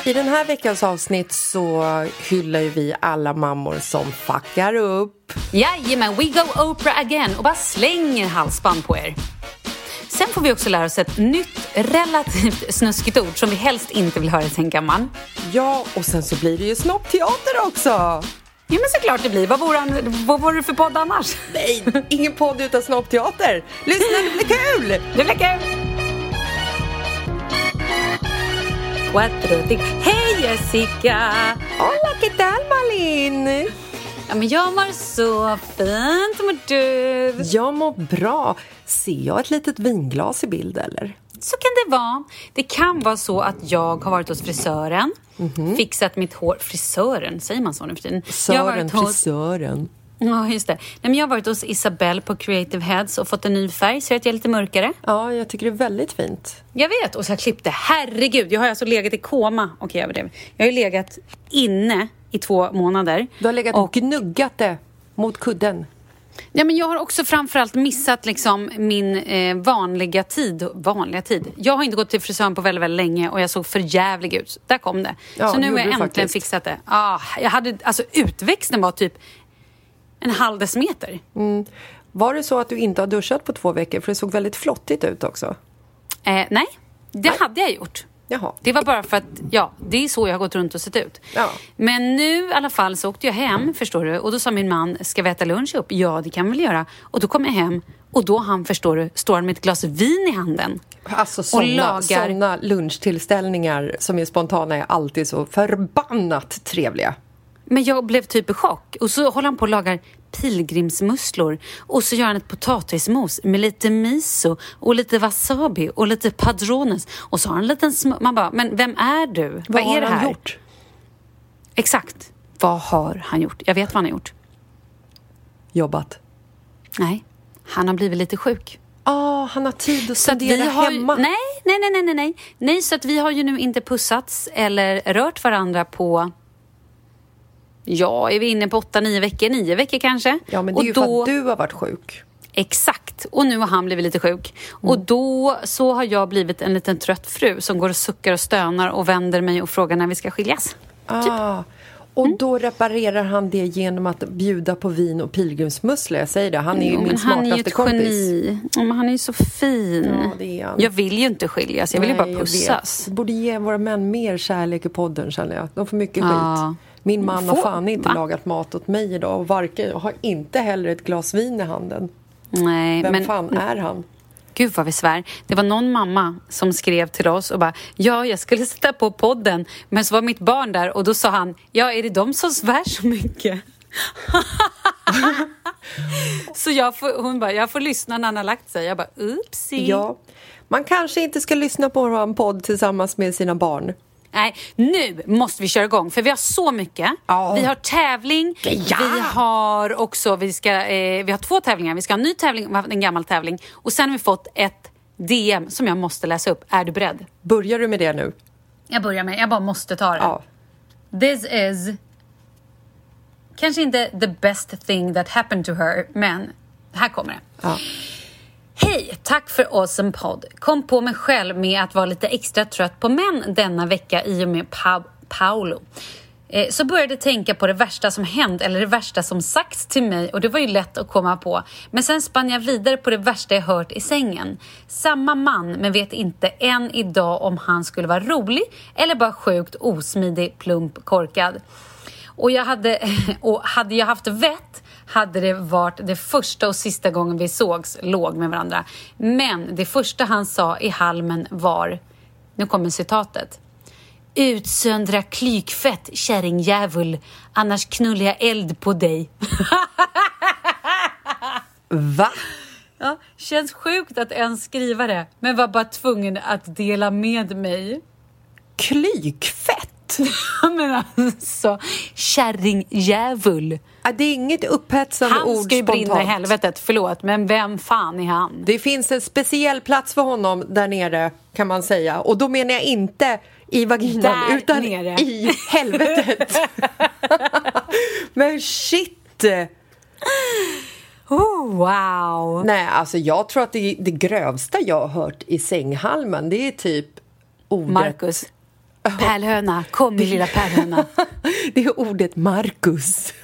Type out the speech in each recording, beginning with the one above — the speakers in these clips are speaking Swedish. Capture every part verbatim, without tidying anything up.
I den här veckans avsnitt så hyllar ju vi alla mammor som fuckar upp. Jajamän, we go Oprah again och bara slänger halsband på er. Sen får vi också lära oss ett nytt, relativt snuskigt ord som vi helst inte vill höra i sängkammaren. Ja, och sen så blir det ju snoppteater också. Ja, men såklart det blir. Vad vore, vad vore det för podd annars? Nej, ingen podd utan snoppteater. Lyssna, det blir kul! Det blir kul! Hej Jessica! Hola, ¿qué tal Malin? Ja, men jag mår så fint, mår du? Jag mår bra. Ser jag ett litet vinglas i bild eller? Så kan det vara. Det kan vara så att jag har varit hos frisören. Mm-hmm. Fixat mitt hår. Frisören, säger man så nu för tiden? Sören, hos... frisören. Ja, just det. Nej, men jag har varit hos Isabelle på Creative Heads och fått en ny färg så att jag är lite mörkare. Ja, jag tycker det är väldigt fint. Jag vet, och så har jag klippt det. Herregud, jag har alltså legat i koma. Okej, jag överdrev. Jag har ju legat inne i två månader. Du har legat och gnuggat det mot kudden. Ja, men jag har också framförallt missat liksom min eh, vanliga tid. Vanliga tid. Jag har inte gått till frisören på väldigt, väldigt länge och jag såg för jävlig ut. Där kom det. Ja, så nu har jag äntligen faktiskt fixat det. Ah, jag hade, alltså utväxten var typ en halv decimeter. Mm. Var det så att du inte har duschat på två veckor? För det såg väldigt flottigt ut också. Eh, nej, det nej. hade jag gjort. Jaha. Det var bara för att, ja, det är så jag har gått runt och sett ut. Ja. Men nu i alla fall så åkte jag hem, förstår du. Och då sa min man, ska vi äta lunch upp? Ja, det kan vi väl göra. Och då kom jag hem och då han, förstår du, står han med ett glas vin i handen. Alltså såna, lagar... såna lunchtillställningar som är spontana är alltid så förbannat trevliga. Men jag blev typ i chock. Och så håller han på och lagar pilgrimsmusslor. Och så gör han ett potatismos med lite miso och lite wasabi och lite padrones. Och så har han en liten sm- Man bara, men vem är du? Vad, vad är det här? Vad har han gjort? Exakt. Vad har han gjort? Jag vet vad han har gjort. Jobbat. Nej, han har blivit lite sjuk. Ja, oh, han har tid att studera hemma. Ju, nej, nej, nej, nej, nej, nej. Nej, så att vi har ju nu inte pussats eller rört varandra på... Ja, är vi inne på åtta, nio veckor, nio veckor kanske. Ja, men det är och ju då, för att du har varit sjuk. Exakt, och nu har han blivit lite sjuk. Mm. Och då så har jag blivit en liten trött fru som går och suckar och stönar och vänder mig och frågar när vi ska skiljas. Ah, typ. Och mm. då reparerar han det genom att bjuda på vin och pilgrimsmussla. Jag säger det, han är ju jo, min smartaste han är ett kompis. Geni. Ja, men han är ju så fin. Ja, det är han. Jag vill ju inte skiljas, jag vill Nej, ju bara pussas. Vi borde ge våra män mer kärlek i podden, känner jag. De får mycket ja. skit. Min man har fan inte Va? lagat mat åt mig idag. Och varken, jag har inte heller ett glas vin i handen. Nej, Vem men, fan är han? Gud vad vi svär. Det var någon mamma som skrev till oss och bara, ja, jag skulle sätta på podden. Men så var mitt barn där och då sa han, ja, är det de som svär så mycket? Så jag får, hon bara, jag får lyssna när han har lagt sig. Jag bara, oopsie. Ja, man kanske inte ska lyssna på en podd tillsammans med sina barn. Nej, nu måste vi köra igång för vi har så mycket. Oh. Vi har tävling. Ja. Vi har också vi ska eh, vi har två tävlingar. Vi ska ha en ny tävling och en gammal tävling och sen har vi fått ett D M som jag måste läsa upp. Är du beredd? Börjar du med det nu? Jag börjar med. Jag bara måste ta det. Ja. This is kanske inte the best thing that happened to her, men här kommer det. Ja. Hej, tack för awesome podd. Kom på mig själv med att vara lite extra trött på män denna vecka i och med pa- Paolo. Eh, så började tänka på det värsta som hänt eller det värsta som sagts till mig och det var ju lätt att komma på. Men sen spann jag vidare på det värsta jag hört i sängen. Samma man, men vet inte än idag om han skulle vara rolig eller bara sjukt osmidig, plump, korkad. Och, jag hade, och hade jag haft vett hade det varit det första och sista gången vi sågs låg med varandra. Men det första han sa i halmen var, nu kommer citatet. Utsöndra klykfett, kärringjävul, annars knullar jag eld på dig. Va? Ja, känns sjukt att ens skriva det, men var bara tvungen att dela med mig. Klykfett? Men alltså, kärringjävul. Det är inget upphetsande ord spontant. Han ska ju brinna i helvetet, förlåt, men vem fan är han? Det finns en speciell plats för honom där nere, kan man säga. Och då menar jag inte i vaginan, där utan nere. I helvetet. Men shit! Oh, wow. Nej, alltså jag tror att det, det grövsta jag har hört i sänghalmen, det är typ ordet... Marcus. Pärlhöna, kom min lilla pärlhöna. Det är ordet Marcus.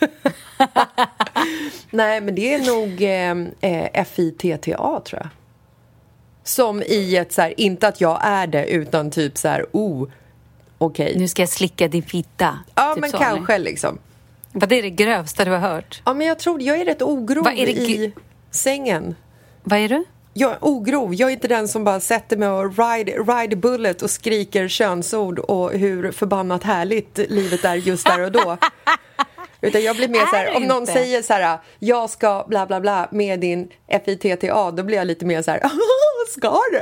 Nej, men det är nog eh, F I T T A, tror jag. Som i ett så här, inte att jag är det, utan typ så här, oh, okej. Okay. Nu ska jag slicka din fitta. Ja, typ men så, kanske eller? Liksom. Vad är det grövsta du har hört? Ja, men jag tror, jag är rätt ogrov Vad är det i g- sängen. Vad är du? Jag är ogrov. Jag är inte den som bara sätter mig och ride, ride bullet och skriker könsord och hur förbannat härligt livet är just där och då. Utan jag blir mer så här, om någon inte? säger så här, jag ska bla bla bla med din F I T T A, då blir jag lite mer så här, ska du?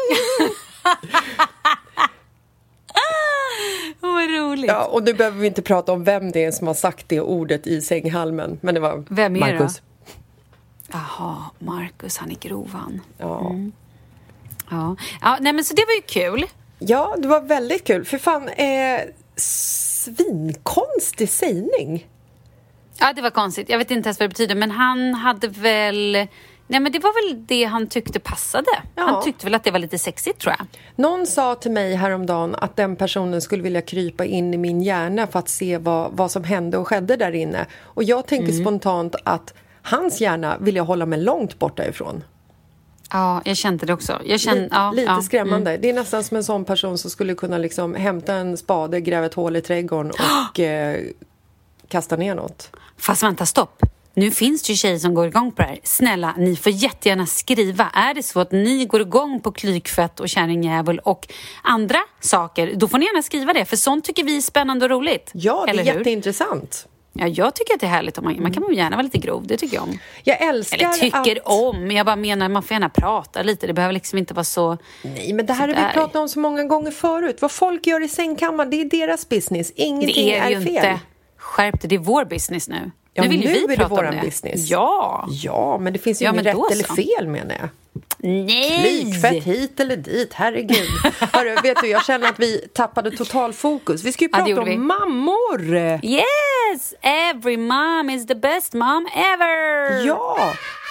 Vad roligt. Ja, och nu behöver vi inte prata om vem det är som har sagt det ordet i sänghalmen, men det var vem är Marcus. Det? Jaha, Marcus, han är grov han. Ja. Mm. Ja. Ja, nej men så det var ju kul. Ja, det var väldigt kul. För fan, eh, svinkonstig sägning. Ja, det var konstigt. Jag vet inte ens vad det betyder, men han hade väl... Nej, men det var väl det han tyckte passade. Ja. Han tyckte väl att det var lite sexigt, tror jag. Någon sa till mig häromdagen att den personen skulle vilja krypa in i min hjärna för att se vad, vad som hände och skedde där inne. Och jag tänker mm. spontant att hans hjärna vill jag hålla mig långt borta ifrån. Ja, jag kände det också. Jag kände, lite ja, lite ja, skrämmande. Mm. Det är nästan som en sån person som skulle kunna liksom hämta en spade, gräva ett hål i trädgården och eh, kasta ner något. Fast vänta, stopp. Nu finns det ju tjejer som går igång på det här. Snälla, ni får jättegärna skriva. Är det så att ni går igång på klykfett och kärringjävel och andra saker, då får ni gärna skriva det. För sånt tycker vi är spännande och roligt. Ja, det är eller jätteintressant. Ja, jag tycker att det är härligt. Om man, man kan ju gärna vara lite grov, det tycker jag om. Jag älskar Eller tycker att... om, jag bara menar man får gärna prata lite. Det behöver liksom inte vara så... Nej, men det här har vi pratat om så många gånger förut. Vad folk gör i sängkammaren, det är deras business. Ingenting det är, är ju fel. Inte. Skärp det, det är vår business nu. Ja, nu vill nu vi är det prata våran om det. business. Ja. Ja, men det finns ju ja, inget rätt så. eller fel, menar jag. Nej! Klykfett hit eller dit, herregud. Hörru, vet du, jag känner att vi tappade total fokus. Vi ska ju prata ja, om vi. mammor. Yes! Every mom is the best mom ever! Ja!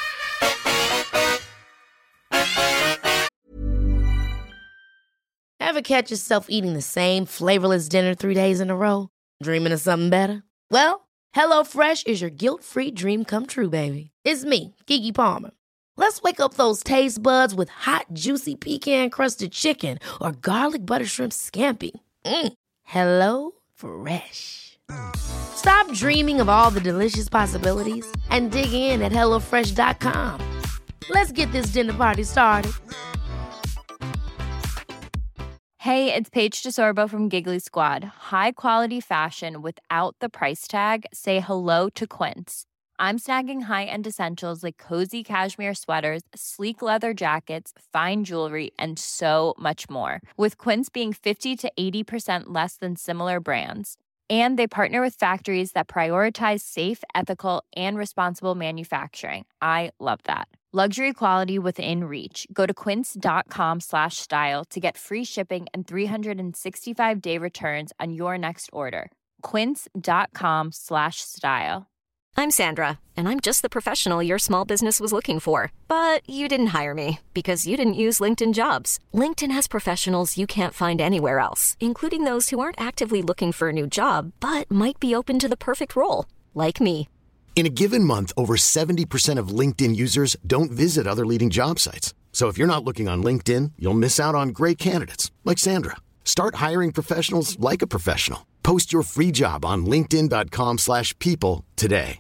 Ever catch yourself eating the same flavorless dinner three days in a row? Dreaming of something better? Well, HelloFresh is your guilt-free dream come true, baby. It's me, Keke Palmer. Let's wake up those taste buds with hot, juicy pecan-crusted chicken or garlic butter shrimp scampi. Mm. Hello Fresh. Stop dreaming of all the delicious possibilities and dig in at hello fresh dot com. Let's get this dinner party started. Hey, it's Paige DeSorbo from Giggly Squad. High quality fashion without the price tag. Say hello to Quince. I'm snagging high-end essentials like cozy cashmere sweaters, sleek leather jackets, fine jewelry, and so much more. With Quince being fifty to eighty percent less than similar brands. And they partner with factories that prioritize safe, ethical, and responsible manufacturing. I love that. Luxury quality within reach. Go to quince.com slash style to get free shipping and three sixty-five day returns on your next order. Quince.com slash style. I'm Sandra, and I'm just the professional your small business was looking for. But you didn't hire me because you didn't use LinkedIn Jobs. LinkedIn has professionals you can't find anywhere else, including those who aren't actively looking for a new job, but might be open to the perfect role, like me. In a given month, over seventy percent of LinkedIn users don't visit other leading job sites. So if you're not looking on LinkedIn, you'll miss out on great candidates like Sandra. Start hiring professionals like a professional. Post your free job on linkedin dot com slash people today.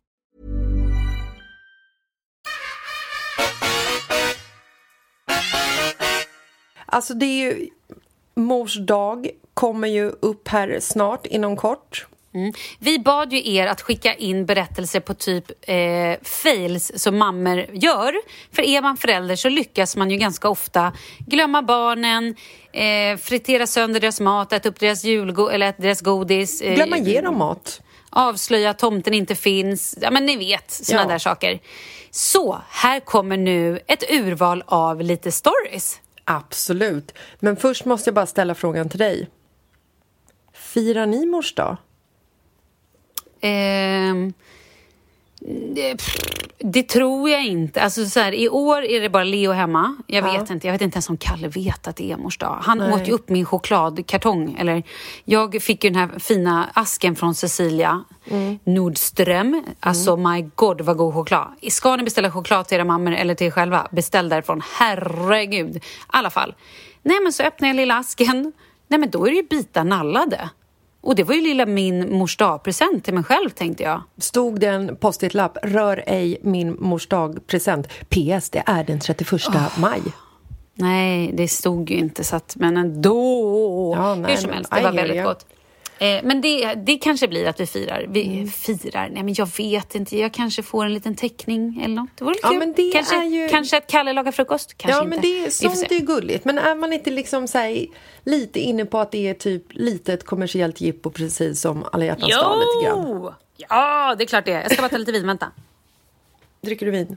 Alltså det är ju... Mors dag kommer ju upp här snart, inom kort. Mm. Vi bad ju er att skicka in berättelser på typ eh, fails som mammor gör. För är man förälder så lyckas man ju ganska ofta glömma barnen, eh, fritera sönder deras mat, äta upp deras julgo- eller äta deras godis. Eh, glömma ge dem mat. Avslöja att tomten inte finns. Ja, men ni vet, såna ja. där saker. Så, här kommer nu ett urval av lite stories. Absolut. Men först måste jag bara ställa frågan till dig. Firar ni mors dag? Eh, Det tror jag inte. Alltså så här, i år är det bara Leo hemma. Jag Ja. vet inte. Jag vet inte ens om Kalle vet att det är mors dag. Han Nej. åt ju upp min chokladkartong. Eller, jag fick ju den här fina asken från Cecilia mm. Nordström. Alltså mm. my god vad god choklad. Ska ni beställa choklad till era mammor eller till er själva? Beställ därifrån. Herregud. I alla fall. Nej men så öppnar jag lilla asken. Nej men då är det ju bitar nallade. Och det var ju lilla min mors dagpresent till mig själv, tänkte jag. Stod det en post-it-lapp, rör ej min mors dagpresent. P S, det är den trettioförsta oh. maj. Nej, det stod ju inte så att, men ändå. Ja, nej, hur som helst, det var väldigt jag. gott. Eh, men det, det kanske blir att vi firar. Vi mm. firar, nej men jag vet inte. Jag kanske får en liten teckning eller något. Det vore ja, kul. Men det kanske, är ju... kanske att Kalle lagar frukost. Kanske ja, inte. men det är, sånt är gulligt. Men är man inte liksom så här, lite inne på att det är typ lite ett kommersiellt jippo precis som alla hjärtans dag lite grann? Ja, det är klart det är. Jag ska bara ta lite vin, vänta. Dricker du vin?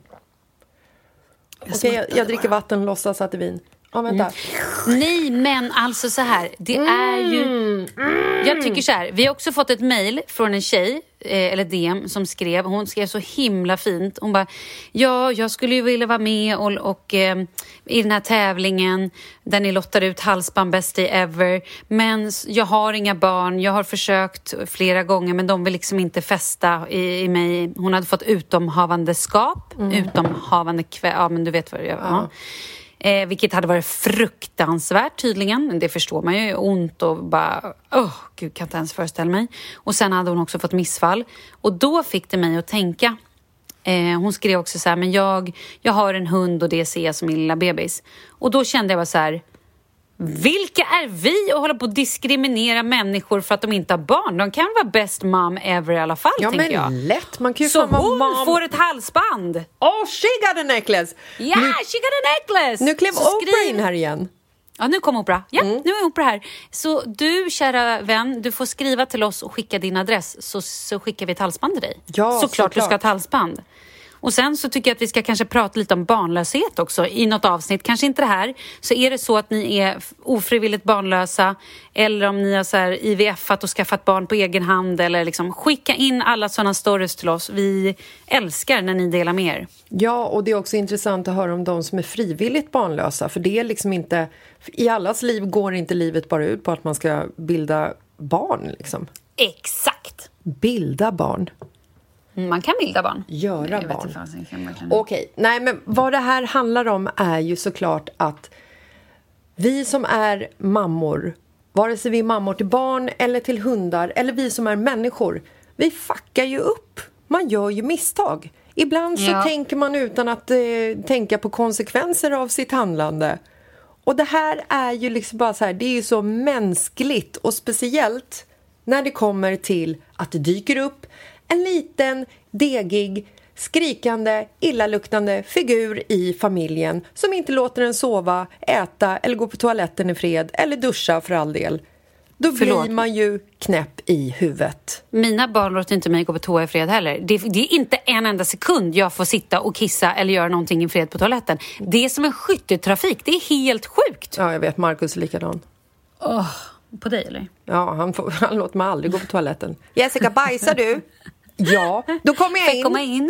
Okej, okay, jag, jag dricker vatten, låtsas att det är vin. Ja, vänta. Mm. Nej, men alltså så här. Det mm. är ju... Mm. Jag tycker så här. Vi har också fått ett mejl från en tjej, eh, eller D M, som skrev. Hon skrev så himla fint. Hon bara, ja, jag skulle ju vilja vara med och, och eh, i den här tävlingen där ni lottar ut halsband best day ever. Men jag har inga barn. Jag har försökt flera gånger, men de vill liksom inte fästa i, i mig. Hon hade fått utomhavandeskap. Mm. Utomhavande kväll. Ja, men du vet vad det är. Ja. Ja. Eh, vilket hade varit fruktansvärt tydligen. Det förstår man ju. Ont och bara... Åh, oh, gud, kan inte ens föreställa mig. Och sen hade hon också fått missfall. Och då fick det mig att tänka. Eh, hon skrev också så här, men jag, jag har en hund och det ser jag som min lilla bebis. Och då kände jag bara så här... Vilka är vi att hålla på att diskriminera människor för att de inte har barn? De kan vara best mom ever i alla fall, ja, tänker jag. Lätt. Man kan ju så vara hon mom. får ett halsband. Oh, she got a necklace. Ja, yeah, she got a necklace. Nu klev så Oprah skriv... in här igen. Ja, nu kom Oprah. Ja, mm. nu är Oprah här. Så du, kära vän, du får skriva till oss och skicka din adress. Så, så skickar vi ett halsband till dig. Ja, såklart, såklart du ska ha ett halsband. Och sen så tycker jag att vi ska kanske prata lite om barnlöshet också i något avsnitt. Kanske inte det här. Så är det så att ni är ofrivilligt barnlösa eller om ni har så här I V F-at och skaffat barn på egen hand eller liksom skicka in alla sådana stories till oss. Vi älskar när ni delar med er. Ja, och det är också intressant att höra om de som är frivilligt barnlösa. För det är liksom inte... I allas liv går inte livet bara ut på att man ska bilda barn liksom. Exakt. Bilda barn. Man kan bilda barn. Göra jag barn. Okej, okay. Nej men vad det här handlar om är ju såklart att vi som är mammor, vare sig vi är mammor till barn eller till hundar eller vi som är människor, vi fuckar ju upp. Man gör ju misstag. Ibland så ja. tänker man utan att eh, tänka på konsekvenser av sitt handlande. Och det här är ju liksom bara så här, det är ju så mänskligt och speciellt när det kommer till att det dyker upp en liten, degig, skrikande, illaluktande figur i familjen som inte låter en sova, äta eller gå på toaletten i fred eller duscha för all del. Då Förlåt. blir man ju knäpp i huvudet. Mina barn låter inte mig gå på toa i fred heller. Det, det är inte en enda sekund jag får sitta och kissa eller göra någonting i fred på toaletten. Det är som en skytteltrafik. Det är helt sjukt. Ja, jag vet. Marcus är likadan. Åh, oh, på dig eller? Ja, han, får, han låter mig aldrig gå på toaletten. Jessica, bajsar du? Ja, då kommer jag in. Får komma in?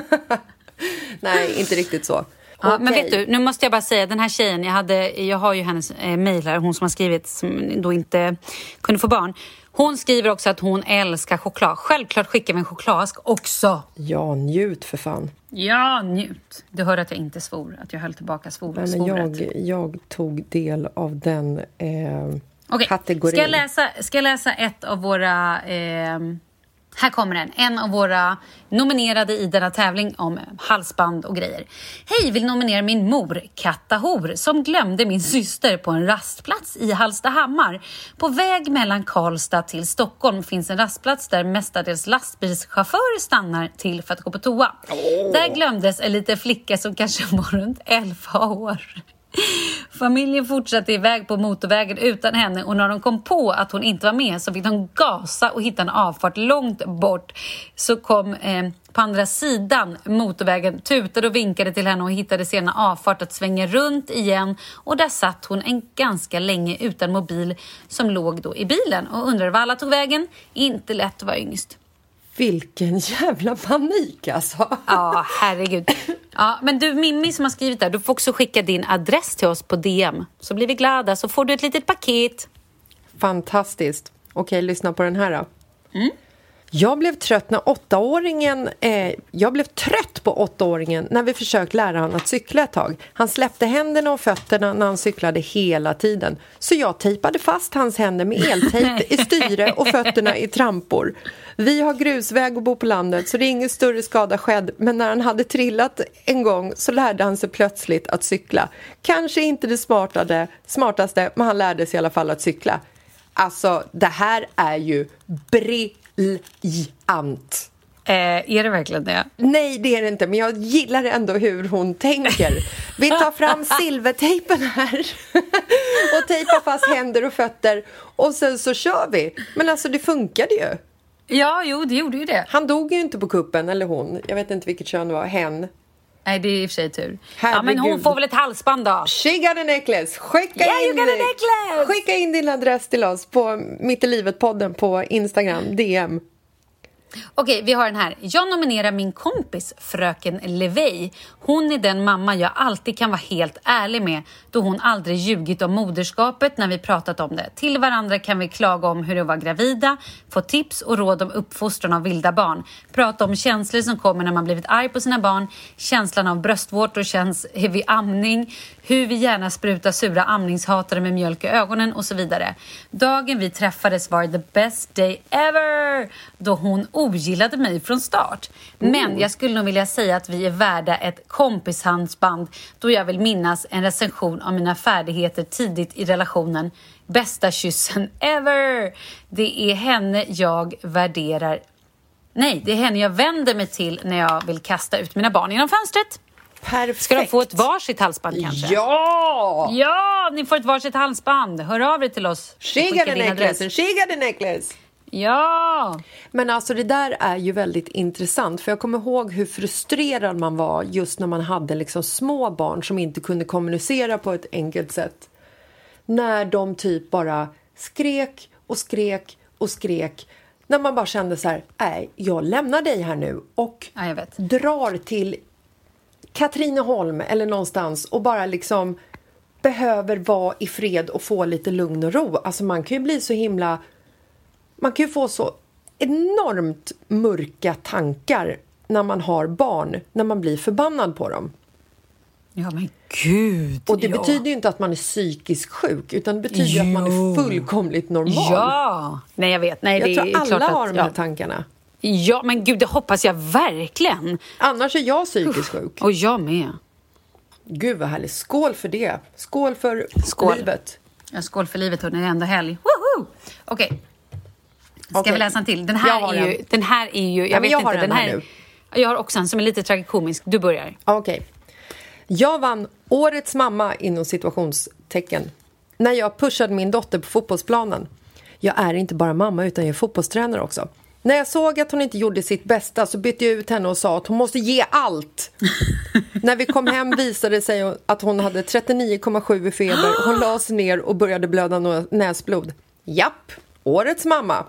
Nej, inte riktigt så. Ja, okay. Men vet du, nu måste jag bara säga, den här tjejen, jag, hade, jag har ju hennes eh, mejl här, hon som har skrivit som då inte kunde få barn. Hon skriver också att hon älskar choklad. Självklart skickar vi en chokladask också. Ja, njut för fan. Ja, njut. Du hörde att jag inte svor, att jag höll tillbaka svor, men jag, jag tog del av den eh, okay. kategorin. Ska jag, läsa, ska jag läsa ett av våra... Eh, Här kommer den. En av våra nominerade i denna tävling om halsband och grejer. Hej, vill nominera min mor, Katta Hor, som glömde min syster på en rastplats i Hallstahammar. På väg mellan Karlstad till Stockholm finns en rastplats där mestadels lastbilschaufförer stannar till för att gå på toa. Oh. Där glömdes en liten flicka som kanske var runt elva år. Familjen fortsatte iväg på motorvägen utan henne och när de kom på att hon inte var med så fick de gasa och hitta en avfart långt bort. Så kom eh, på andra sidan motorvägen, tutade och vinkade till henne och hittade sedan avfart att svänga runt igen. Och där satt hon en ganska länge utan mobil som låg då i bilen och undrade var alla tog vägen. Inte lätt att vara yngst. Vilken jävla panik alltså. Ja, herregud. Ja, men du Mimmi som har skrivit där, du får också skicka din adress till oss på D M. Så blir vi glada, så får du ett litet paket. Fantastiskt. Okej, lyssna på den här då. Mm. Jag blev trött när åttaåringen eh, Jag blev trött på åttaåringen när vi försökt lära honom att cykla ett tag. Han släppte händerna och fötterna när han cyklade hela tiden. Så jag tejpade fast hans händer med eltejp i styre och fötterna i trampor. Vi har grusväg och bor på landet så det är ingen större skada skedd. Men när han hade trillat en gång så lärde han sig plötsligt att cykla. Kanske inte det smartade, smartaste, men han lärde sig i alla fall att cykla. Alltså, det här är ju briljant. Eh, är det verkligen det? Nej, det är det inte. Men jag gillar ändå hur hon tänker. Vi tar fram silvertejpen här och tejpar fast händer och fötter. Och sen så kör vi. Men alltså, det funkade ju. Ja, jo, det gjorde ju det. Han dog ju inte på kuppen, eller hon. Jag vet inte vilket kön det var. Hen. Nej, det är i och för sig tur. Herregud. Ja, men hon får väl ett halsband då. She got a necklace. Skicka, yeah, in, you got a necklace. Skicka in din adress till oss på Mitt i livet-podden på Instagram, D M. Okej, vi har den här. Jag nominerar min kompis, fröken Levey. Hon är den mamma jag alltid kan vara helt ärlig med, då hon aldrig ljugit om moderskapet när vi pratat om det. Till varandra kan vi klaga om hur det var gravida, få tips och råd om uppfostran av vilda barn. Prata om känslor som kommer när man blivit arg på sina barn, känslan av bröstvårtor känns vid amning, hur vi gärna sprutar sura amningshatare med mjölk i ögonen och så vidare. Dagen vi träffades var the best day ever, då hon ogillade mig från start. Men jag skulle nog vilja säga att vi är värda ett kompishandsband, då jag vill minnas en recension av mina färdigheter tidigt i relationen. Bästa kyssen ever! Det är henne jag värderar. Nej, det är henne jag vänder mig till när jag vill kasta ut mina barn genom fönstret. Perfekt. Ska de få ett varsitt halsband kanske? Ja! Ja, ni får ett varsitt halsband. Hör av er till oss. She got a necklace. She got a necklace. Ja. Men alltså det där är ju väldigt intressant. För jag kommer ihåg hur frustrerad man var just när man hade liksom små barn som inte kunde kommunicera på ett enkelt sätt. När de typ bara skrek och skrek och skrek. När man bara kände så här, nej, jag lämnar dig här nu och Ja, jag vet. drar till Katrineholm eller någonstans och bara liksom behöver vara i fred och få lite lugn och ro. Alltså man kan ju bli så himla... Man kan ju få så enormt mörka tankar när man har barn, när man blir förbannad på dem. Ja, men gud. Och det ja. betyder ju inte att man är psykiskt sjuk, utan det betyder jo. att man är fullkomligt normal. Ja, nej jag vet. Nej, jag det tror är alla klart att, har de här ja. tankarna. Ja, men gud, det hoppas jag verkligen. Annars är jag psykiskt sjuk. Och jag med. Gud vad härligt. Skål för det. Skål för Skål. livet. Ja, skål för livet, hörni. Det är ändå helg. Woho! Okej. Okay. Ska Okay. vi läsa en till? Den här är ju... Den. Den här är ju... Jag ja, vet jag inte. har Den här, här nu. Jag har också en som är lite tragikomisk. Du börjar. Okej. Okay. Jag vann årets mamma inom situationstecken när jag pushade min dotter på fotbollsplanen. Jag är inte bara mamma utan jag är fotbollstränare också. När jag såg att hon inte gjorde sitt bästa så bytte jag ut henne och sa att hon måste ge allt. När vi kom hem visade det sig att hon hade trettionio komma sju i feber. Hon la sig ner och började blöda näsblod. Japp, årets mamma.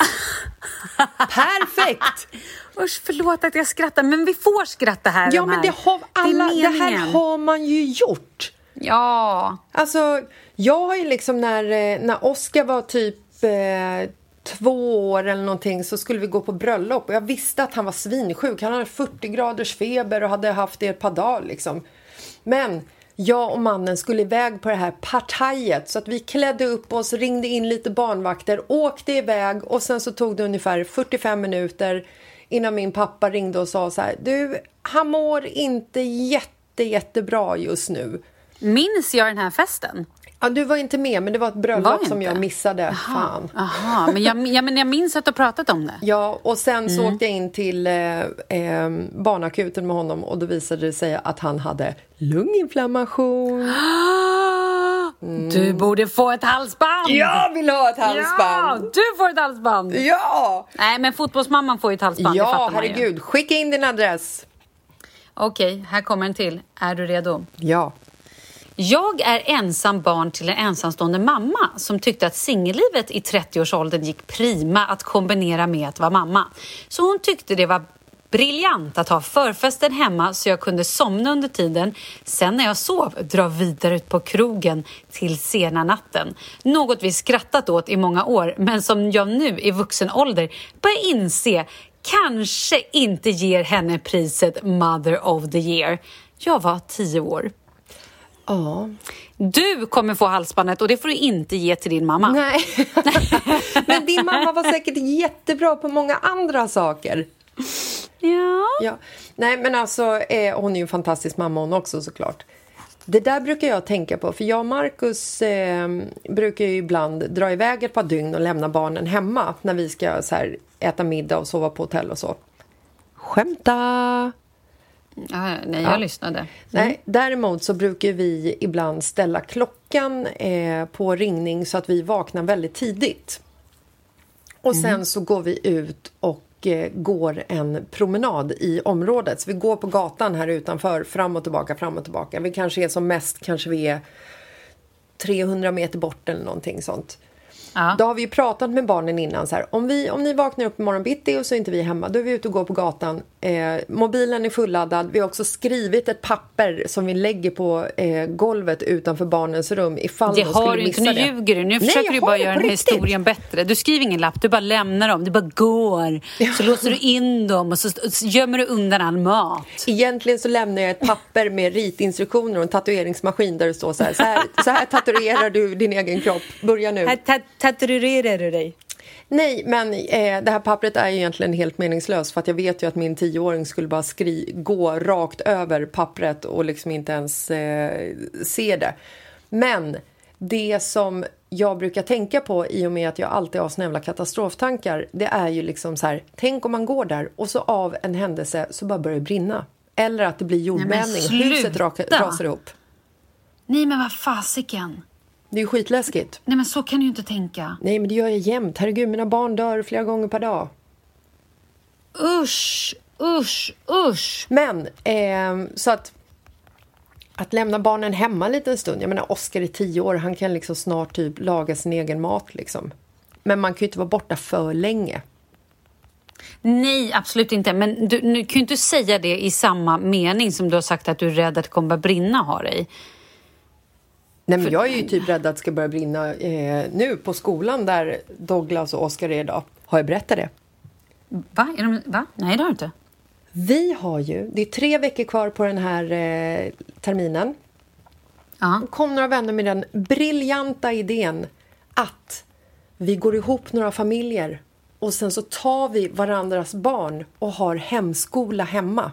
Perfekt! Usch, förlåt att jag skrattar, men vi får skratta här. Ja, de men här. det, har alla, det, det här har man ju gjort. Ja. Alltså, jag har ju liksom när, när Oscar var typ eh, två år eller någonting så skulle vi gå på bröllop. Och jag visste att han var svinsjuk. Han hade fyrtio graders feber och hade haft det ett par dagar liksom. Men jag och mannen skulle iväg på det här partajet. Så att vi klädde upp oss, ringde in lite barnvakter, åkte iväg. Och sen så tog det ungefär fyrtiofem minuter innan min pappa ringde och sa så här: du, han mår inte jätte, jättebra just nu. Minns jag den här festen? Ja, du var inte med, men det var ett bröllop som jag missade. Aha, Fan. Aha, men jag, ja, men jag minns att du har pratat om det. Ja, och sen mm. så åkte jag in till eh, eh, barnakuten med honom och då visade det sig att han hade lunginflammation. Mm. Du borde få ett halsband! Jag vill ha ett halsband! Ja, du får ett halsband! Ja! Nej, men fotbollsmamman får ju ett halsband, ja, det fattar man ju. herregud. Skicka in din adress. Okej, här kommer en till. Är du redo? Ja. Jag är ensam barn till en ensamstående mamma som tyckte att singellivet i trettioårsåldern gick prima att kombinera med att vara mamma. Så hon tyckte det var briljant att ha förfesten hemma så jag kunde somna under tiden. Sen när jag sov dra vidare ut på krogen till sena natten. Något vi skrattat åt i många år men som jag nu i vuxen ålder börjar inse kanske inte ger henne priset Mother of the Year. Jag var tio år. Ja. Du kommer få halsbandet och det får du inte ge till din mamma. Nej. Men din mamma var säkert jättebra på många andra saker. Ja. Ja. Nej, men alltså eh, hon är ju en fantastisk mamma hon också såklart. Det där brukar jag tänka på. För jag och Marcus eh, brukar ju ibland dra iväg ett par dygn och lämna barnen hemma. När vi ska så här, äta middag och sova på hotell och så. Skämta! Ja, nej, jag ja. lyssnade. Mm. Nej, däremot så brukar vi ibland ställa klockan eh, på ringning så att vi vaknar väldigt tidigt. Och sen mm. så går vi ut och eh, går en promenad i området. Så vi går på gatan här utanför, fram och tillbaka, fram och tillbaka. Vi kanske är som mest, kanske vi är trehundra meter bort eller någonting sånt. Ja. Då har vi ju pratat med barnen innan så här, om, vi, om ni vaknar upp imorgon bitti och så är inte vi hemma, då är vi ute och går på gatan. Eh, mobilen är fulladdad. Vi har också skrivit ett papper som vi lägger på eh, golvet utanför barnens rum ifall det de skulle har du inte, nu det. ljuger du. Nu Nej, försöker du bara göra den historien bättre. Du skriver ingen lapp, du bara lämnar dem. Du bara går. Ja. Så låser du in dem och så, så gömmer du undan all mat. Egentligen så lämnar jag ett papper med ritinstruktioner och en tatueringsmaskin där det står så här. Så här, så här tatuerar du din egen kropp. Börja nu. Här ta- tatuerar du dig? Nej, men eh, det här pappret är ju egentligen helt meningslöst för att jag vet ju att min tioåring skulle bara skri- gå rakt över pappret och liksom inte ens eh, se det. Men det som jag brukar tänka på i och med att jag alltid har snälla katastroftankar, det är ju liksom så här, tänk om man går där och så av en händelse så bara börjar det brinna. Eller att det blir jordbävning, huset raka, rasar ihop. Nej, men vad fasiken. Det är ju skitläskigt. Nej, men så kan du ju inte tänka. Nej, men det gör jag jämt. Herregud, mina barn dör flera gånger per dag. Usch, usch, usch. Men, eh, så att att lämna barnen hemma en liten stund. Jag menar, Oscar är tio år. Han kan liksom snart typ laga sin egen mat liksom. Men man kan ju inte vara borta för länge. Nej, absolut inte. Men du, nu kan ju inte säga det i samma mening som du har sagt att du är rädd att det kommer att brinna har dig. Nej, men jag är ju typ rädd att det ska börja brinna eh, nu på skolan där Douglas och Oscar är idag. Har jag berättat det? Va? Är de, va? Nej, det har du inte. Vi har ju, det är tre veckor kvar på den här eh, terminen. Ja. Då kom några vänner med den briljanta idén att vi går ihop några familjer och sen så tar vi varandras barn och har hemskola hemma.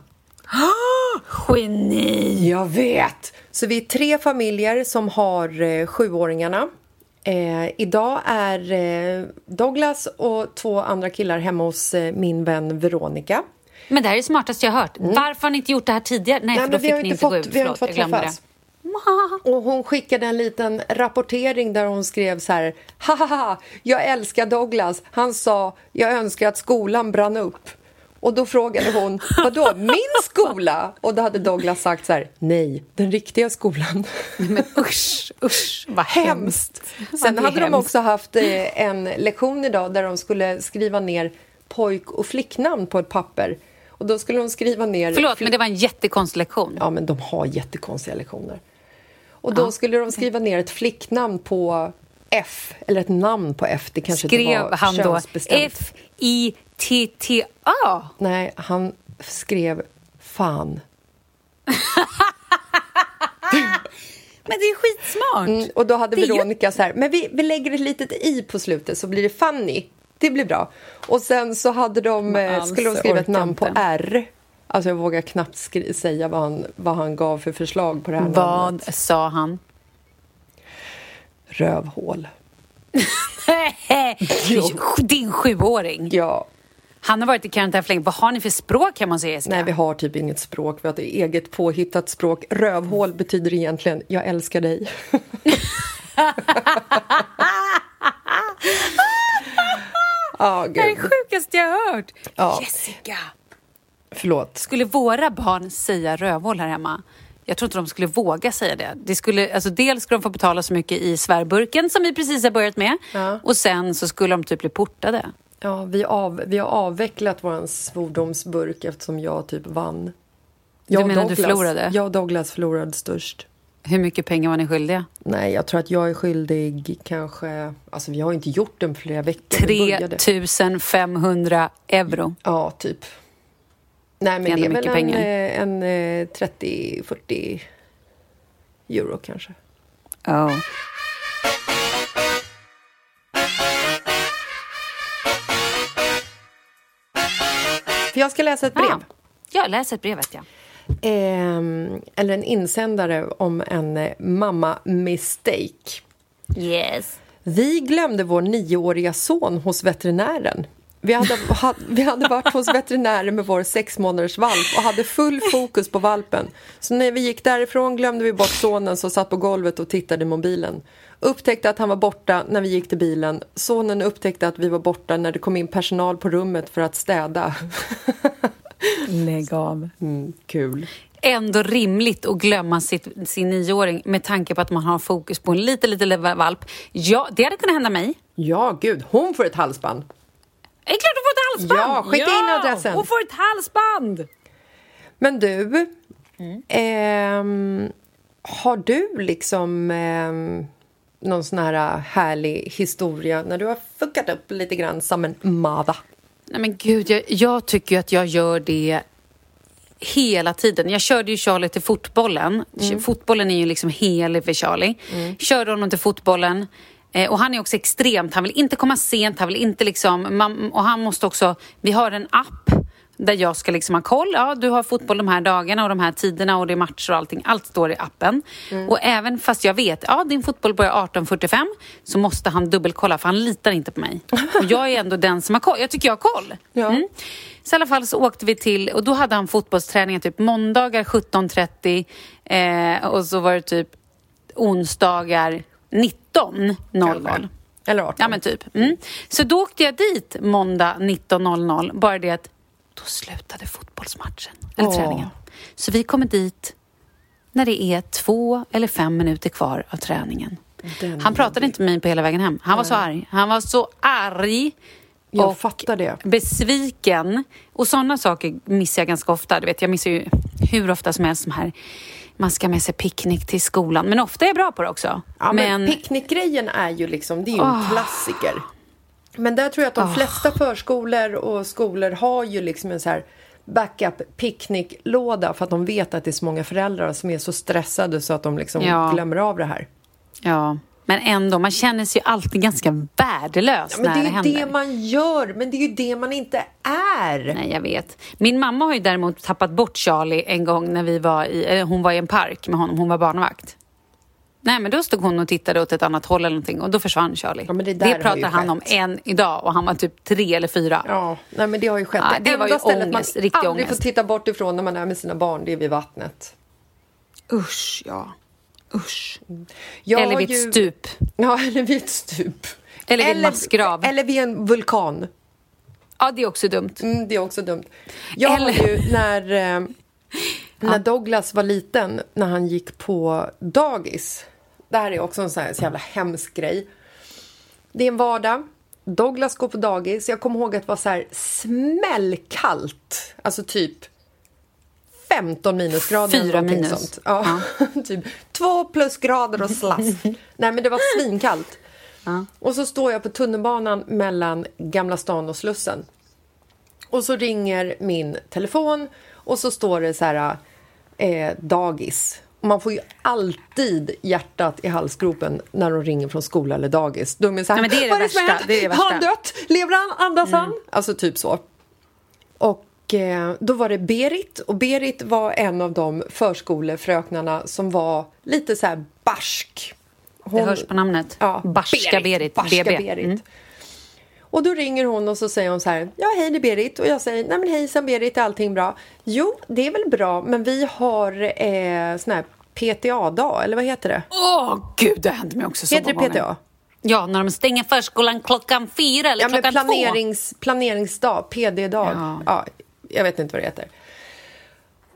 Geni! Jag vet! Så vi är tre familjer som har eh, sjuåringarna. Eh, idag är eh, Douglas och två andra killar hemma hos eh, min vän Veronica. Men det här är det smartaste jag har hört. Mm. Varför har ni inte gjort det här tidigare? Nej, Nej för då fick ni inte fått, gå ut. Vi har inte fått träffas. Och hon skickade en liten rapportering där hon skrev så här: haha, jag älskar Douglas. Han sa, jag önskar att skolan brann upp. Och då frågade hon, vadå, min skola? Och då hade Douglas sagt så här, nej, den riktiga skolan. Men usch, usch, vad hemskt. Sen hade hemskt. De också haft en lektion idag där de skulle skriva ner pojk- och flicknamn på ett papper. Och då skulle de skriva ner... Förlåt, fl- men det var en jättekonstig lektion. Ja, men de har jättekonstiga lektioner. Och då ja. skulle de skriva ner ett flicknamn på F, eller ett namn på F. Det kanske skrev inte var han då F I T T A? Nej, han skrev fan. Men det är skitsmart. Mm, och då hade det Veronica ju... så här, men vi, vi lägger ett litet i på slutet så blir det Fanny. Det blir bra. Och sen så hade de, eh, skulle de skriva ett namn på R. Alltså jag vågar knappt skri- säga vad han, vad han gav för förslag på det här vad namnet. Vad sa han? Rövhål. Din sjuåring. Ja. Han har varit i karantän för länge. Vad har ni för språk hemma hos Jessica? Nej, vi har typ inget språk. Vi har ett eget påhittat språk. Rövhål betyder egentligen, jag älskar dig. Oh, det är det sjukaste jag har hört. Ja. Jessica. Förlåt. Skulle våra barn säga rövhål här hemma? Jag tror inte de skulle våga säga det. det skulle, alltså dels skulle de få betala så mycket i svärburken som vi precis har börjat med. Ja. Och sen så skulle de typ bli portade. Ja, vi, av, vi har avvecklat vår svordomsburk eftersom jag typ vann. Jag du menar Douglas, du förlorade? Jag och Douglas förlorade störst. Hur mycket pengar var ni skyldiga? Nej, jag tror att jag är skyldig kanske... Alltså vi har inte gjort den flera veckor. tre tusen femhundra euro. Ja, typ. Nej, men det är, det är väl en, pengar. en, en trettio till fyrtio euro kanske. Ja. Oh. För jag ska läsa ett brev. Ah. Ja, läs ett brev vet jag. Eh, eller en insändare om en mamma mistake. Yes. Vi glömde vår nioåriga son hos veterinären. Vi hade, ha, vi hade varit hos veterinären med vår sex månaders valp och hade full fokus på valpen. Så när vi gick därifrån glömde vi bort sonen som satt på golvet och tittade i mobilen. Upptäckte att han var borta när vi gick till bilen. Sonen upptäckte att vi var borta när det kom in personal på rummet för att städa. Lägg av. Mm, kul. Ändå rimligt att glömma sitt, sin nioåring med tanke på att man har fokus på en lite, lite valp. Ja, det hade kunnat hända mig. Ja, gud. Hon får ett halsband. Det är klart hon får ett halsband! Ja, skicka ja, in adressen. Hon får ett halsband! Men du, mm. eh, har du liksom eh, någon sån här härlig historia när du har fuckat upp lite grann som en mava? Nej men gud, jag, jag tycker att jag gör det hela tiden. Jag körde ju Charlie till fotbollen. Mm. Fotbollen är ju liksom helig för Charlie. Mm. Körde honom till fotbollen. Och han är också extremt, han vill inte komma sent, han vill inte liksom, man, och han måste också, vi har en app där jag ska liksom ha koll, ja du har fotboll de här dagarna och de här tiderna och det är matcher och allting, allt står i appen. Mm. Och även fast jag vet, ja din fotboll börjar arton fyrtiofem så måste han dubbelkolla för han litar inte på mig. Och jag är ändå den som har koll, jag tycker jag har koll. Ja. Mm. Så i alla fall så åkte vi till, och då hade han fotbollsträningar typ måndagar sjutton trettio eh, och så var det typ onsdagar nitton noll noll. Eller arton. Ja, men typ. Mm. Så då åkte jag dit måndag nitton noll noll. Bara det att då slutade fotbollsmatchen. Eller oh. träningen. Så vi kommer dit när det är två eller fem minuter kvar av träningen. Den Han pratade inte med mig på hela vägen hem. Han Nej. var så arg. Han var så arg. Jag och fattar det. Besviken. Och sådana saker missar jag ganska ofta. Du vet, jag missar ju hur ofta som helst de här... Man ska med sig picknick till skolan. Men ofta är jag bra på det också. Ja, men, men picknickgrejen är ju liksom, det är ju en oh. klassiker. Men där tror jag att de oh. flesta förskolor och skolor har ju liksom en så här backup picknicklåda. För att de vet att det är så många föräldrar som är så stressade så att de liksom ja. glömmer av det här. Ja, men ändå, man känner sig ju alltid ganska värdelös ja, men när det, det händer. Det är ju det man gör, men det är ju det man inte är. Nej, jag vet. Min mamma har ju däremot tappat bort Charlie en gång när vi var i, eller hon var i en park med honom, hon var barnvakt. Nej, men då stod hon och tittade åt ett annat håll eller någonting och då försvann Charlie. Ja, men det det pratar han om än idag och han var typ tre eller fyra. Ja, nej men det har ju skett. Ja, det, det var ju ångest, man riktig aldrig ångest. får titta bort ifrån när man är med sina barn, det är vid vattnet. Usch, ja. Usch. Jag eller vid ju... ett stup. Ja, eller vid ett stup. Eller vid en massgrav. Eller vid en vulkan. Ja, det är också dumt. Mm, det är också dumt. Jag eller... har ju när, eh, när ja. Douglas var liten, när han gick på dagis. Det här är också en sån här så jävla hemsk grej. Det är en vardag. Douglas går på dagis. Jag kommer ihåg att det var så här smällkallt. Alltså typ femton minusgrader. Fyra minus. Sånt. Ja, ja. Typ två plusgrader och slask. Nej, men det var svinkallt. Ja. Och så står jag på tunnelbanan mellan Gamla stan och Slussen. Och så ringer min telefon. Och så står det så här eh, dagis. Och man får ju alltid hjärtat i halsgropen när de ringer från skola eller dagis. De är så här, nej, men det är det värsta. Det är det värsta. Har han dött? Lever han? Andas mm. han? Alltså typ så. Och då var det Berit, och Berit var en av de förskolefröknarna som var lite så här barsk. Hon, det hörs på namnet. Ja, Barska Berit. Berit. Barska Berit. Mm. Och då ringer hon och så säger hon så här: ja, hej, det är Berit. Och jag säger: nej men hejsan Berit, är allting bra? Jo, det är väl bra, men vi har eh, sån här P T A-dag, eller vad heter det? Åh, oh, gud, det hände mig också så heter det P T A? Ja, när de stänger förskolan klockan fyra eller ja, klockan planerings, två. Planeringsdag, P D-dag. Ja. Ja, jag vet inte vad det heter.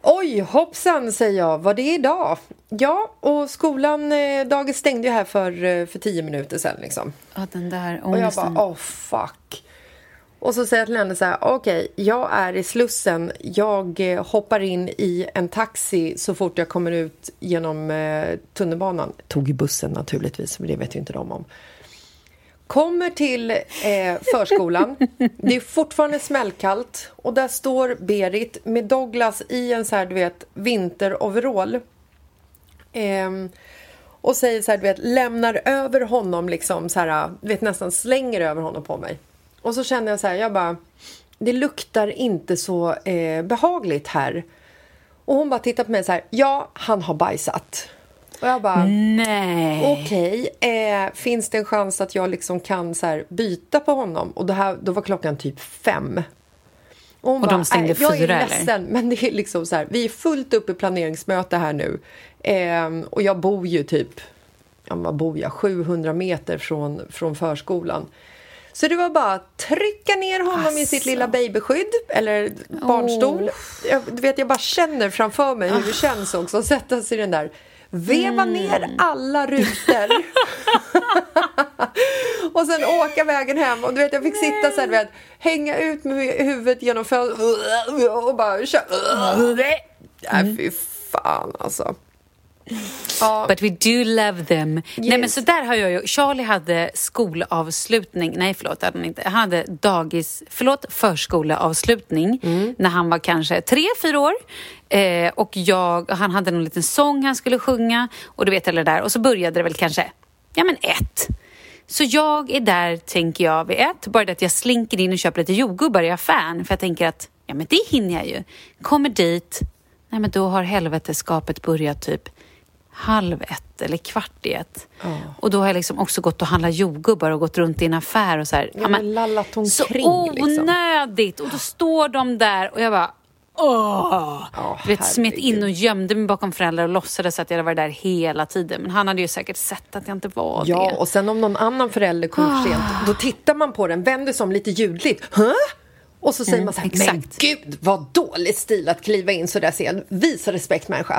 Oj, hoppsan, säger jag. Vad det är idag? Ja, och skolan, eh, dagen stängde ju här för, eh, för tio minuter sedan liksom. Ja, den där Och jag bara, åh oh, fuck. Och så säger jag till henne så här, okej, okay, jag är i Slussen. Jag eh, hoppar in i en taxi så fort jag kommer ut genom eh, tunnelbanan. Tog ju bussen naturligtvis, men det vet ju inte de om. Kommer till eh, förskolan. Det är fortfarande smällkallt. Och där står Berit med Douglas i en så här, du vet, vinteroverall. Eh, och säger så här, du vet, lämnar över honom liksom så här, du vet, nästan slänger över honom på mig. Och så känner jag så här, jag bara, det luktar inte så eh, behagligt här. Och hon bara tittar på mig så här, ja, han har bajsat. Och jag bara, nej. Okej, okay, eh, finns det en chans att jag liksom kan så här, byta på honom? Och det här, då var klockan typ fem. Och, hon och bara, de stängde äh, jag fyra, är ledsen, eller? Men det är liksom så här, vi är fullt upp i planeringsmöte här nu. Eh, och jag bor ju typ, ja, vad bor jag? sjuhundra meter från, från förskolan. Så det var bara att trycka ner honom alltså. i sitt lilla babyskydd eller barnstol. Oh. Jag, du vet, jag bara känner framför mig hur det känns också att sätta sig i den där. Veva mm. ner alla rutor. Och sen åka vägen hem. Och du vet, jag fick Nej. sitta så här, du vet, hänga ut med huvudet genom fönstret och bara köra. Nej, fy fan alltså. Ja. But we do love them. Yes. Nej, men så där har jag ju. Charlie hade skolavslutning. Nej, förlåt, hade han inte. Han hade dagis, förlåt, förskoleavslutning mm. när han var kanske tre, fyra år. Eh, och jag, han hade en liten sång han skulle sjunga. Och du vet eller där. Och så började det väl kanske, ja men ett. Så jag är där, tänker jag, vid ett. Bara det att jag slinker in och köper lite jordgubbar i affären. För jag tänker att, ja men det hinner jag ju. Kommer dit. Nej, men då har helveteskapet börjat typ halv ett eller kvart i ett. Oh. Och då har jag liksom också gått och handlat jordgubbar och gått runt i en affär och så här. Ja, men lallat omkring, så onödigt. Liksom. Och då står de där och jag bara, åh! Oh, du vet, smet in och gömde mig bakom föräldrar och låtsades att jag var där hela tiden. Men han hade ju säkert sett att jag inte var ja, det. Ja, och sen om någon annan förälder kommer oh. sent, då tittar man på den, vänder som lite ljudligt. Hä? Och så säger mm, man så här, exakt. Men gud, vad dåligt stil att kliva in så där sen. Visa respekt, människa.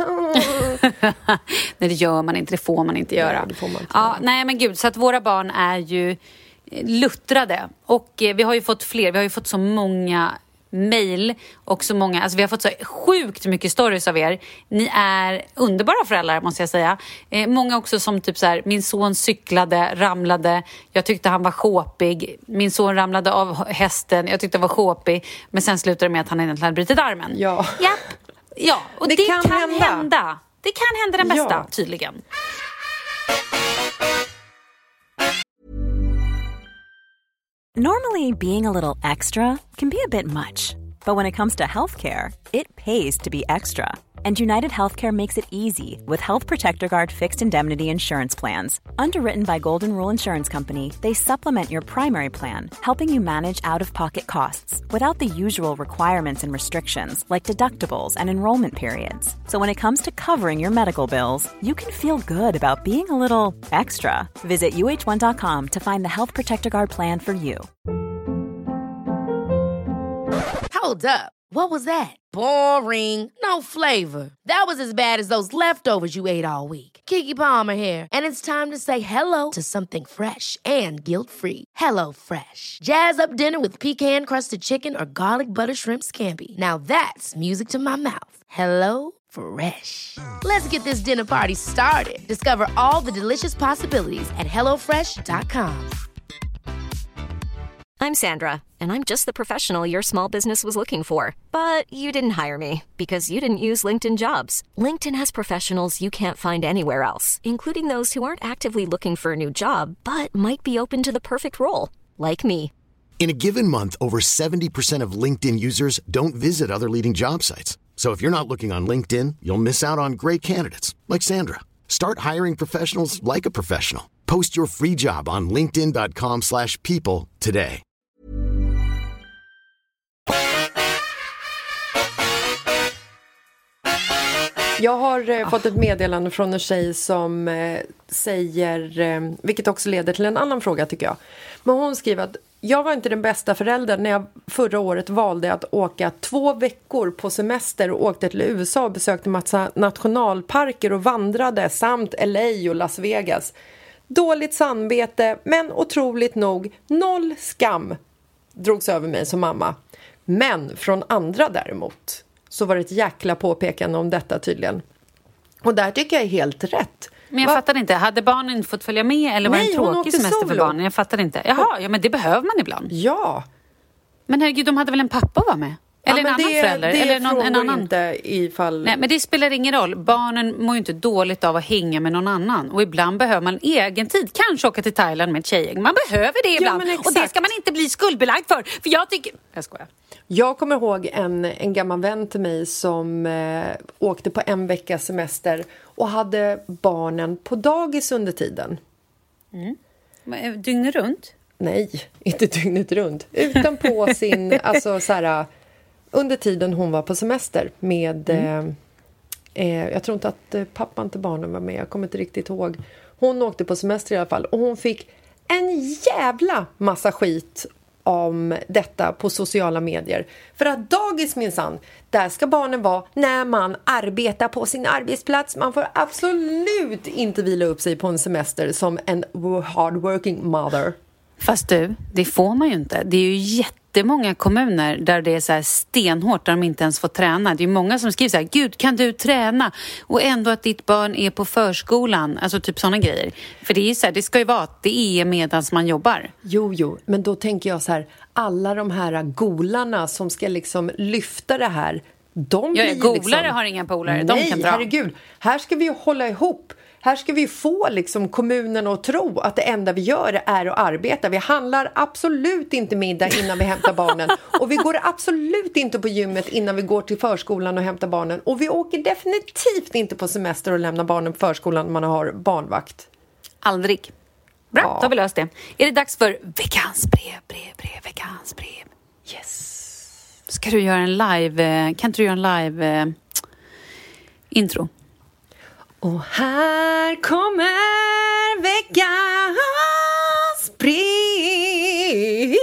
Nej, det gör man inte, det får man inte göra. Nej, det får man inte ja, nej, men gud, så att våra barn är ju luttrade. Och eh, vi har ju fått fler, vi har ju fått så många mejl och så många, alltså vi har fått så sjukt mycket stories av er. Ni är underbara föräldrar, måste jag säga. Eh, många också som typ så här, min son cyklade, ramlade, jag tyckte han var sjåpig. Min son ramlade av hästen, jag tyckte han var sjåpig. Men sen slutade det med att han egentligen hade brutit armen. Ja. Japp. Ja, och det, det kan, kan hända. hända. Det kan hända den bästa, ja. Tydligen. Normally, being a little extra can be a bit much. But when it comes to healthcare, it pays to be extra. And United Healthcare makes it easy with Health Protector Guard fixed indemnity insurance plans. Underwritten by Golden Rule Insurance Company, they supplement your primary plan, helping you manage out-of-pocket costs without the usual requirements and restrictions like deductibles and enrollment periods. So when it comes to covering your medical bills, you can feel good about being a little extra. Visit U H one dot com to find the Health Protector Guard plan for you. Hold up. What was that? Boring. No flavor. That was as bad as those leftovers you ate all week. Keke Palmer here, and it's time to say hello to something fresh and guilt-free. Hello Fresh. Jazz up dinner with pecan-crusted chicken or garlic butter shrimp scampi. Now that's music to my mouth. Hello Fresh. Let's get this dinner party started. Discover all the delicious possibilities at hello fresh dot com. I'm Sandra, and I'm just the professional your small business was looking for. But you didn't hire me because you didn't use LinkedIn Jobs. LinkedIn has professionals you can't find anywhere else, including those who aren't actively looking for a new job, but might be open to the perfect role, like me. In a given month, over seventy percent of LinkedIn users don't visit other leading job sites. So if you're not looking on LinkedIn, you'll miss out on great candidates, like Sandra. Start hiring professionals like a professional. Post your free job on linkedin dot com slash people today. Jag har eh, fått ett meddelande från en tjej som eh, säger, eh, vilket också leder till en annan fråga tycker jag. Men hon skriver att jag var inte den bästa föräldern när jag förra året valde att åka två veckor på semester och åkte till U S A och besökte massa nationalparker och vandrade samt L A och Las Vegas. Dåligt samvete, men otroligt nog noll skam drogs över mig som mamma. Men från andra däremot så var det ett jäkla påpekande om detta tydligen. Och där tycker jag är helt rätt. Men jag Va? fattar inte, hade barnen inte fått följa med eller var det en tråkig semester solo. För barnen? Jag fattar inte. Jaha, ja men det behöver man ibland. Ja. Men herregud, de hade väl en pappa att vara med? Eller ja, en annan det, förälder? Det eller någon, en annan. Inte ifall... Nej, men det spelar ingen roll. Barnen mår ju inte dåligt av att hänga med någon annan. Och ibland behöver man egen tid. Kanske åka till Thailand med ett tjejgäng. Man behöver det ibland. Ja, och det ska man inte bli skuldbelagd för. För jag tycker... Jag skojar. Jag kommer ihåg en, en gammal vän till mig som eh, åkte på en veckas semester och hade barnen på dagis under tiden. Mm. Dygnet runt? Nej, inte dygnet runt. Utan på sin... alltså så här, under tiden hon var på semester med... Mm. Eh, jag tror inte att eh, pappan till barnen var med. Jag kommer inte riktigt ihåg. Hon åkte på semester i alla fall. Och hon fick en jävla massa skit om detta på sociala medier. För att dagis minsann, där ska barnen vara när man arbetar på sin arbetsplats. Man får absolut inte vila upp sig på en semester som en hardworking mother. Fast du, det får man ju inte. Det är ju jättemånga kommuner där det är så här stenhårt, där de inte ens får träna. Det är många som skriver så här: Gud, kan du träna? Och ändå att ditt barn är på förskolan. Alltså typ sådana grejer. För det är så här, det ska ju vara att det är medan man jobbar. Jo, jo. Men då tänker jag så här, alla de här golarna som ska liksom lyfta det här, de ja, blir golare liksom... har inga polare. Nej, de kan dra. herregud. Här ska vi ju hålla ihop. Här ska vi få liksom kommunen att tro att det enda vi gör är att arbeta. Vi handlar absolut inte middag innan vi hämtar barnen. Och vi går absolut inte på gymmet innan vi går till förskolan och hämtar barnen. Och vi åker definitivt inte på semester och lämnar barnen på förskolan när man har barnvakt. Aldrig. Bra, ja. Då har vi löst det. Är det dags för veckans brev, brev, brev, veckans brev? Yes. Ska du göra en live, kan inte du göra en live eh, intro? Och här kommer veckans brev.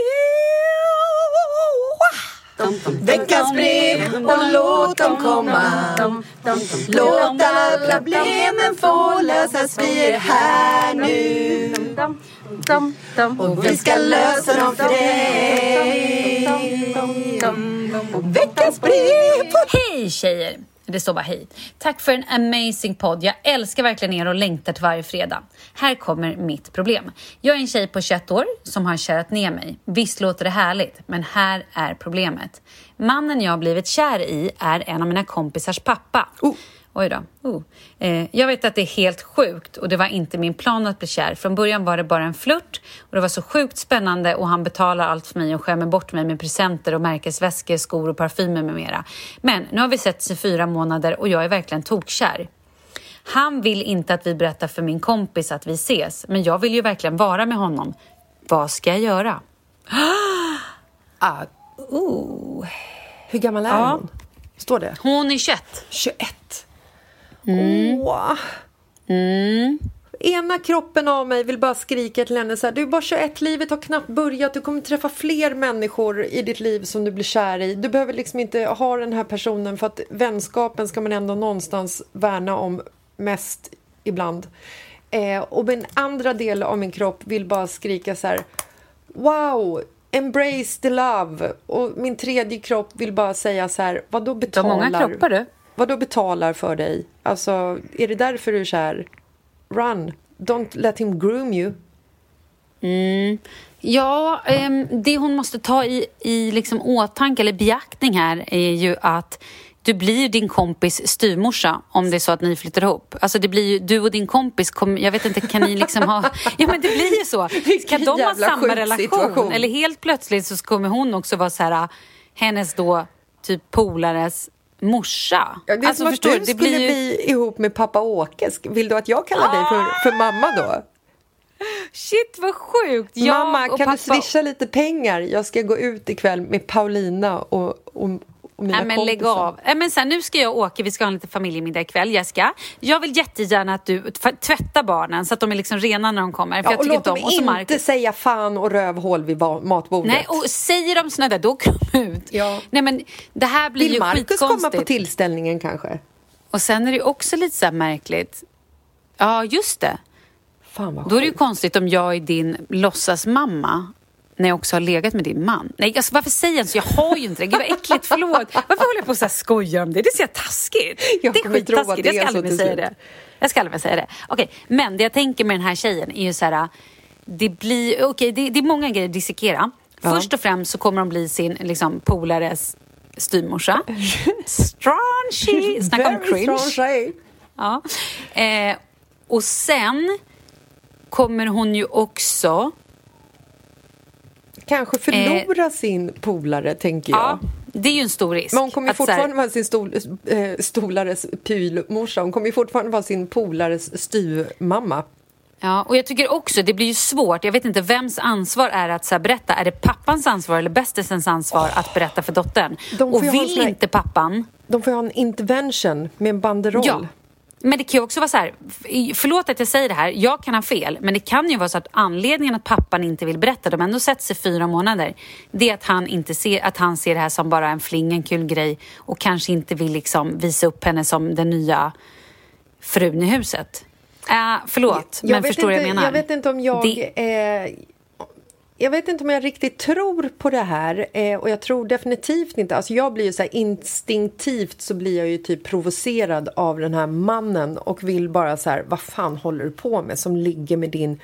Veckans brev och låt dem komma. Låt alla problemen få lösas. Vi är här nu. Och vi ska lösa dem för dig. Veckans brev. Hej tjejer! Det står bara hej. Tack för en amazing podd. Jag älskar verkligen er och längtar till varje fredag. Här kommer mitt problem. Jag är en tjej på tjugoett år som har kärat ner mig. Visst låter det härligt, men här är problemet. Mannen jag har blivit kär i är en av mina kompisars pappa. Oh. Oj då. Oh. Eh, jag vet att det är helt sjukt och det var inte min plan att bli kär. Från början var det bara en flört och det var så sjukt spännande och han betalar allt för mig och skämmer bort mig med presenter och märkesväskor, skor och parfymer med mera. Men nu har vi sett i fyra månader och jag är verkligen tokkär. Han vill inte att vi berättar för min kompis att vi ses, men jag vill ju verkligen vara med honom. Vad ska jag göra? Ah, oh. Hur gammal är ja. hon? Står det? Hon är tjugoett. tjugoett. Mm. Åh. Mm. Ena kroppen av mig vill bara skrika till henne så här: du är bara tjugoett, livet har knappt börjat, du kommer träffa fler människor i ditt liv som du blir kär i. Du behöver liksom inte ha den här personen, för att vänskapen ska man ändå någonstans värna om mest ibland. Eh, och min andra del av min kropp vill bara skrika så här: wow, embrace the love. Och min tredje kropp vill bara säga så här: vad då betalar? Det är många kroppar du. Vad då betalar för dig? Alltså, är det därför du är kär? Run. Don't let him groom you. Mm. Ja, eh, det hon måste ta i, i liksom åtanke eller beaktning här är ju att du blir din kompis styvmorsa om det är så att ni flyttar ihop. Alltså det blir ju, du och din kompis, kom, jag vet inte, kan ni liksom ha... Ja, men det blir ju så. Ska de ha samma relation? Situation. Eller helt plötsligt så kommer hon också vara så här, hennes då typ polares morsa. Ja, det är alltså, som förstår, att du det skulle blir ju... bli ihop med pappa Åke. Vill du att jag kallar ah! dig för, för mamma då? Shit, vad sjukt. Jag mamma, kan pappa... du swisha lite pengar? Jag ska gå ut ikväll med Paulina och, och, och mina Nej, men kompisar. lägg av. Nej, men sen, nu ska jag åka, vi ska ha en liten familjemiddag ikväll, Jessica. Jag vill jättegärna att du tvättar barnen så att de är liksom rena när de kommer. För Ja, jag och tycker låt dem inte, om. inte Marcus... säga fan och rövhål vid matbordet. Nej, och säger de såna där, då kommer de ut. Ja. Nej, men det här blir Vill ju Marcus skitkonstigt. komma på tillställningen kanske? Och sen är det också lite så här märkligt. Ja, just det. Fan vad Då är det ju sjukt. konstigt om jag är din låtsasmamma när jag också har legat med din man. Nej, alltså, varför säger jag så? Jag har ju inte det. Gud vad äckligt, förlåt. Varför håller jag på så här skoja om det? Det är så jävla taskigt. Jag det är kommer tro att skittaskigt. det är Jag ska så aldrig mer till säga slut. det. Jag ska aldrig mer säga det. Okej, men det jag tänker med den här tjejen är ju så här... Det blir... Okej, det, det är många grejer att dissekera. Ja. Först och främst så kommer de bli sin liksom, polares styrmorsa. Straunchy. Snacka om Very cringe. strong. Ja. Eh, och sen kommer hon ju också... Kanske förlora eh, sin polare, tänker jag. Ja, det är ju en stor risk. Men hon kommer ju att fortfarande här, vara sin stol, äh, stolares pylmorsa. Hon kommer ju fortfarande vara sin polares styrmamma. Ja, och jag tycker också, det blir ju svårt. Jag vet inte, vems ansvar är att så här, berätta? Är det pappans ansvar eller bästisens ansvar oh. att berätta för dottern? Och vill här, inte pappan... De får ha en intervention med en banderoll. Ja. Men det kan ju också vara så här, förlåt att jag säger det här, jag kan ha fel, men det kan ju vara så att anledningen att pappan inte vill berätta, de har ändå sett sig fyra månader, det är att han inte ser, att han ser det här som bara en fling, en kul grej och kanske inte vill liksom visa upp henne som den nya frun i huset. Äh, förlåt, jag men förstår inte, jag menar. Jag vet inte om jag... Det... Eh... Jag vet inte om jag riktigt tror på det här eh, och jag tror definitivt inte, alltså jag blir ju så här instinktivt så blir jag ju typ provocerad av den här mannen och vill bara så här, vad fan håller du på med som ligger med din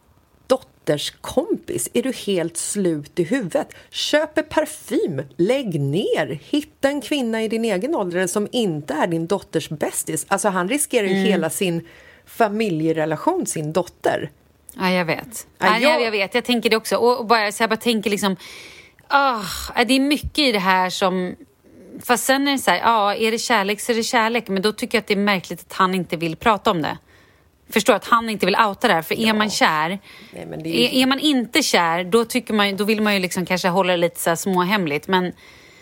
dotters kompis? Är du helt slut i huvudet? Köper parfym, lägg ner, hitta en kvinna i din egen ålder som inte är din dotters bästis. Alltså han riskerar ju mm. hela sin familjerelation, sin dotter. Ja, jag vet. Ja, ja, jag... jag vet. Jag tänker det också. Och bara, så jag bara tänker liksom... Oh, det är mycket i det här som... Fast sen är det så här... Ja, är det kärlek så är det kärlek. Men då tycker jag att det är märkligt att han inte vill prata om det. Förstår att han inte vill outa det här. För ja. är man kär... Nej, men det är... Är, är man inte kär, då, tycker man, då vill man ju liksom kanske hålla det lite så här småhemligt. Men...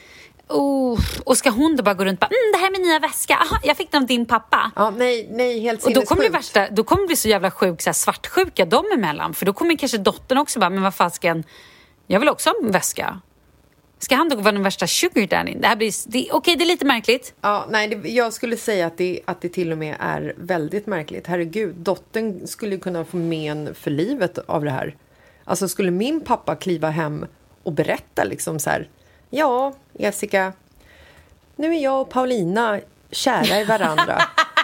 Oh, och ska hon då bara gå runt och bara, mm, det här är min nya väska, aha, jag fick den av din pappa. Ja, nej, nej, helt och då kommer det värsta, då kommer det bli så jävla sjuk, så här, svartsjuka dem emellan. För då kommer kanske dottern också bara, men vad fasken, jag vill också ha en väska. Ska han då vara den värsta sugar daddy? Det här blir, det, okej, det är lite märkligt. Ja, nej, det, jag skulle säga att det, att det till och med är väldigt märkligt. Herregud, dottern skulle kunna få men för livet av det här. Alltså skulle min pappa kliva hem och berätta liksom så här, ja, Jessica, nu är jag och Paulina kära i varandra.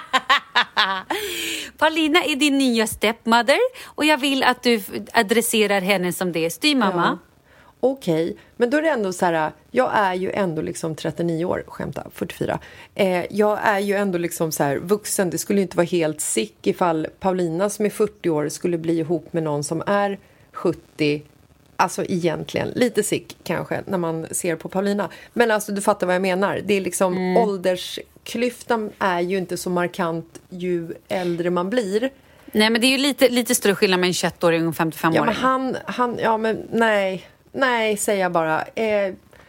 Paulina är din nya stepmother och jag vill att du adresserar henne som det. Styrmamma. Ja. Okej, okay. Men då är det ändå så här, jag är ju ändå liksom trettionio år, skämta, fyrtiofyra. Eh, jag är ju ändå liksom så här vuxen, det skulle inte vara helt sick ifall Paulina som är fyrtio år skulle bli ihop med någon som är sjuttio. Alltså egentligen, lite sick kanske när man ser på Paulina. Men alltså du fattar vad jag menar. Det är liksom mm. åldersklyftan är ju inte så markant ju äldre man blir. Nej, men det är ju lite, lite större skillnad med en tjugoett-åring och en femtiofem-åring. Ja, men han, han, ja men nej, nej säger jag bara. Eh,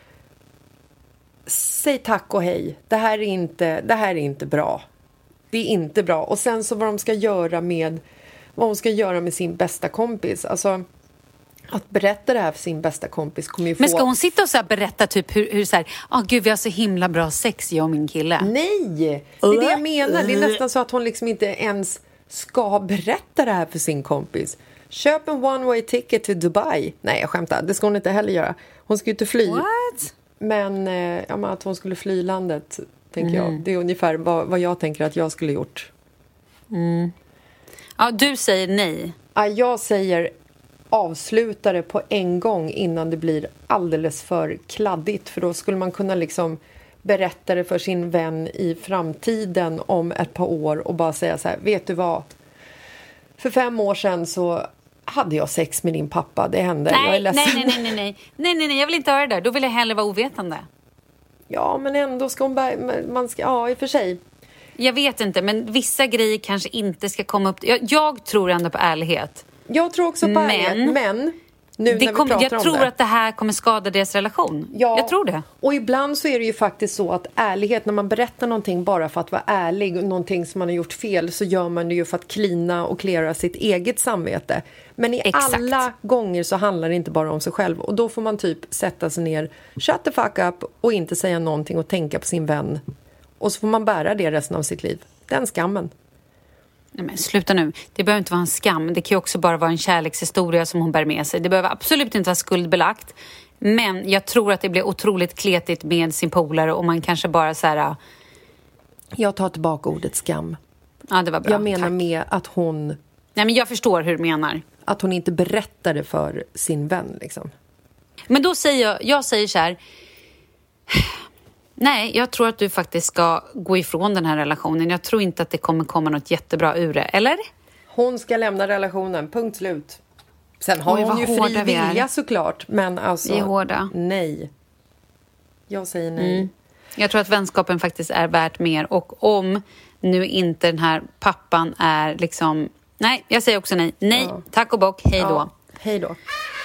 säg tack och hej. Det här är inte, det här är inte bra. Det är inte bra. Och sen så vad de ska göra med, vad hon ska göra med sin bästa kompis. Alltså... Att berätta det här för sin bästa kompis kommer ju få... Men ska hon sitta och så här berätta typ hur, hur så här, åh gud vi har så himla bra sex, jag och min kille? Nej, det är det jag menar. Det är nästan så att hon liksom inte ens ska berätta det här för sin kompis. Köp en one way ticket till Dubai. Nej, jag skämtar. Det ska hon inte heller göra. Hon ska ju inte fly. What? Men, eh, ja, men att hon skulle fly landet, tänker mm. jag. Det är ungefär vad, vad jag tänker att jag skulle gjort. Mm. Ja, du säger nej. Ja, jag säger... avsluta det på en gång innan det blir alldeles för kladdigt, för då skulle man kunna liksom berätta det för sin vän i framtiden om ett par år och bara säga så här, vet du vad, för fem år sedan så hade jag sex med din pappa, det hände, nej, jag är ledsen. Nej, nej, nej, nej, nej, nej, nej, jag vill inte höra det där, då vill jag hellre vara ovetande. Ja, men ändå ska hon bara, man ska, ja i och för sig. Jag vet inte, men vissa grejer kanske inte ska komma upp, jag, jag tror ändå på ärlighet. Jag tror också på men, ärlighet, men... Nu det när vi kom, pratar jag om tror det. att det här kommer skada deras relation. Ja, jag tror det. Och ibland så är det ju faktiskt så att ärlighet, när man berättar någonting bara för att vara ärlig, någonting som man har gjort fel, så gör man det ju för att klina och klära sitt eget samvete. Men i Exakt. alla gånger så handlar det inte bara om sig själv. Och då får man typ sätta sig ner, shut the fuck up och inte säga någonting och tänka på sin vän. Och så får man bära det resten av sitt liv. Den skammen. Nej, men sluta nu. Det behöver inte vara en skam. Det kan ju också bara vara en kärlekshistoria som hon bär med sig. Det behöver absolut inte vara skuldbelagt. Men jag tror att det blir otroligt kletigt med sin polare och man kanske bara så här... Jag tar tillbaka ordet skam. Ja, det var bra. Jag menar Tack. med att hon... Nej, men jag förstår hur du menar. Att hon inte berättade för sin vän, liksom. Men då säger jag, jag säger så här... Nej, jag tror att du faktiskt ska gå ifrån den här relationen. Jag tror inte att det kommer komma något jättebra ur det, eller? Hon ska lämna relationen, punkt slut. Sen har Oj, hon vad ju fri hårda vi är. vilja såklart, men alltså... Vi är hårda. Nej. Jag säger nej. Mm. Jag tror att vänskapen faktiskt är värt mer. Och om nu inte den här pappan är liksom... Nej, jag säger också nej. Nej, Ja. tack och bock, hej då. Ja, hej då.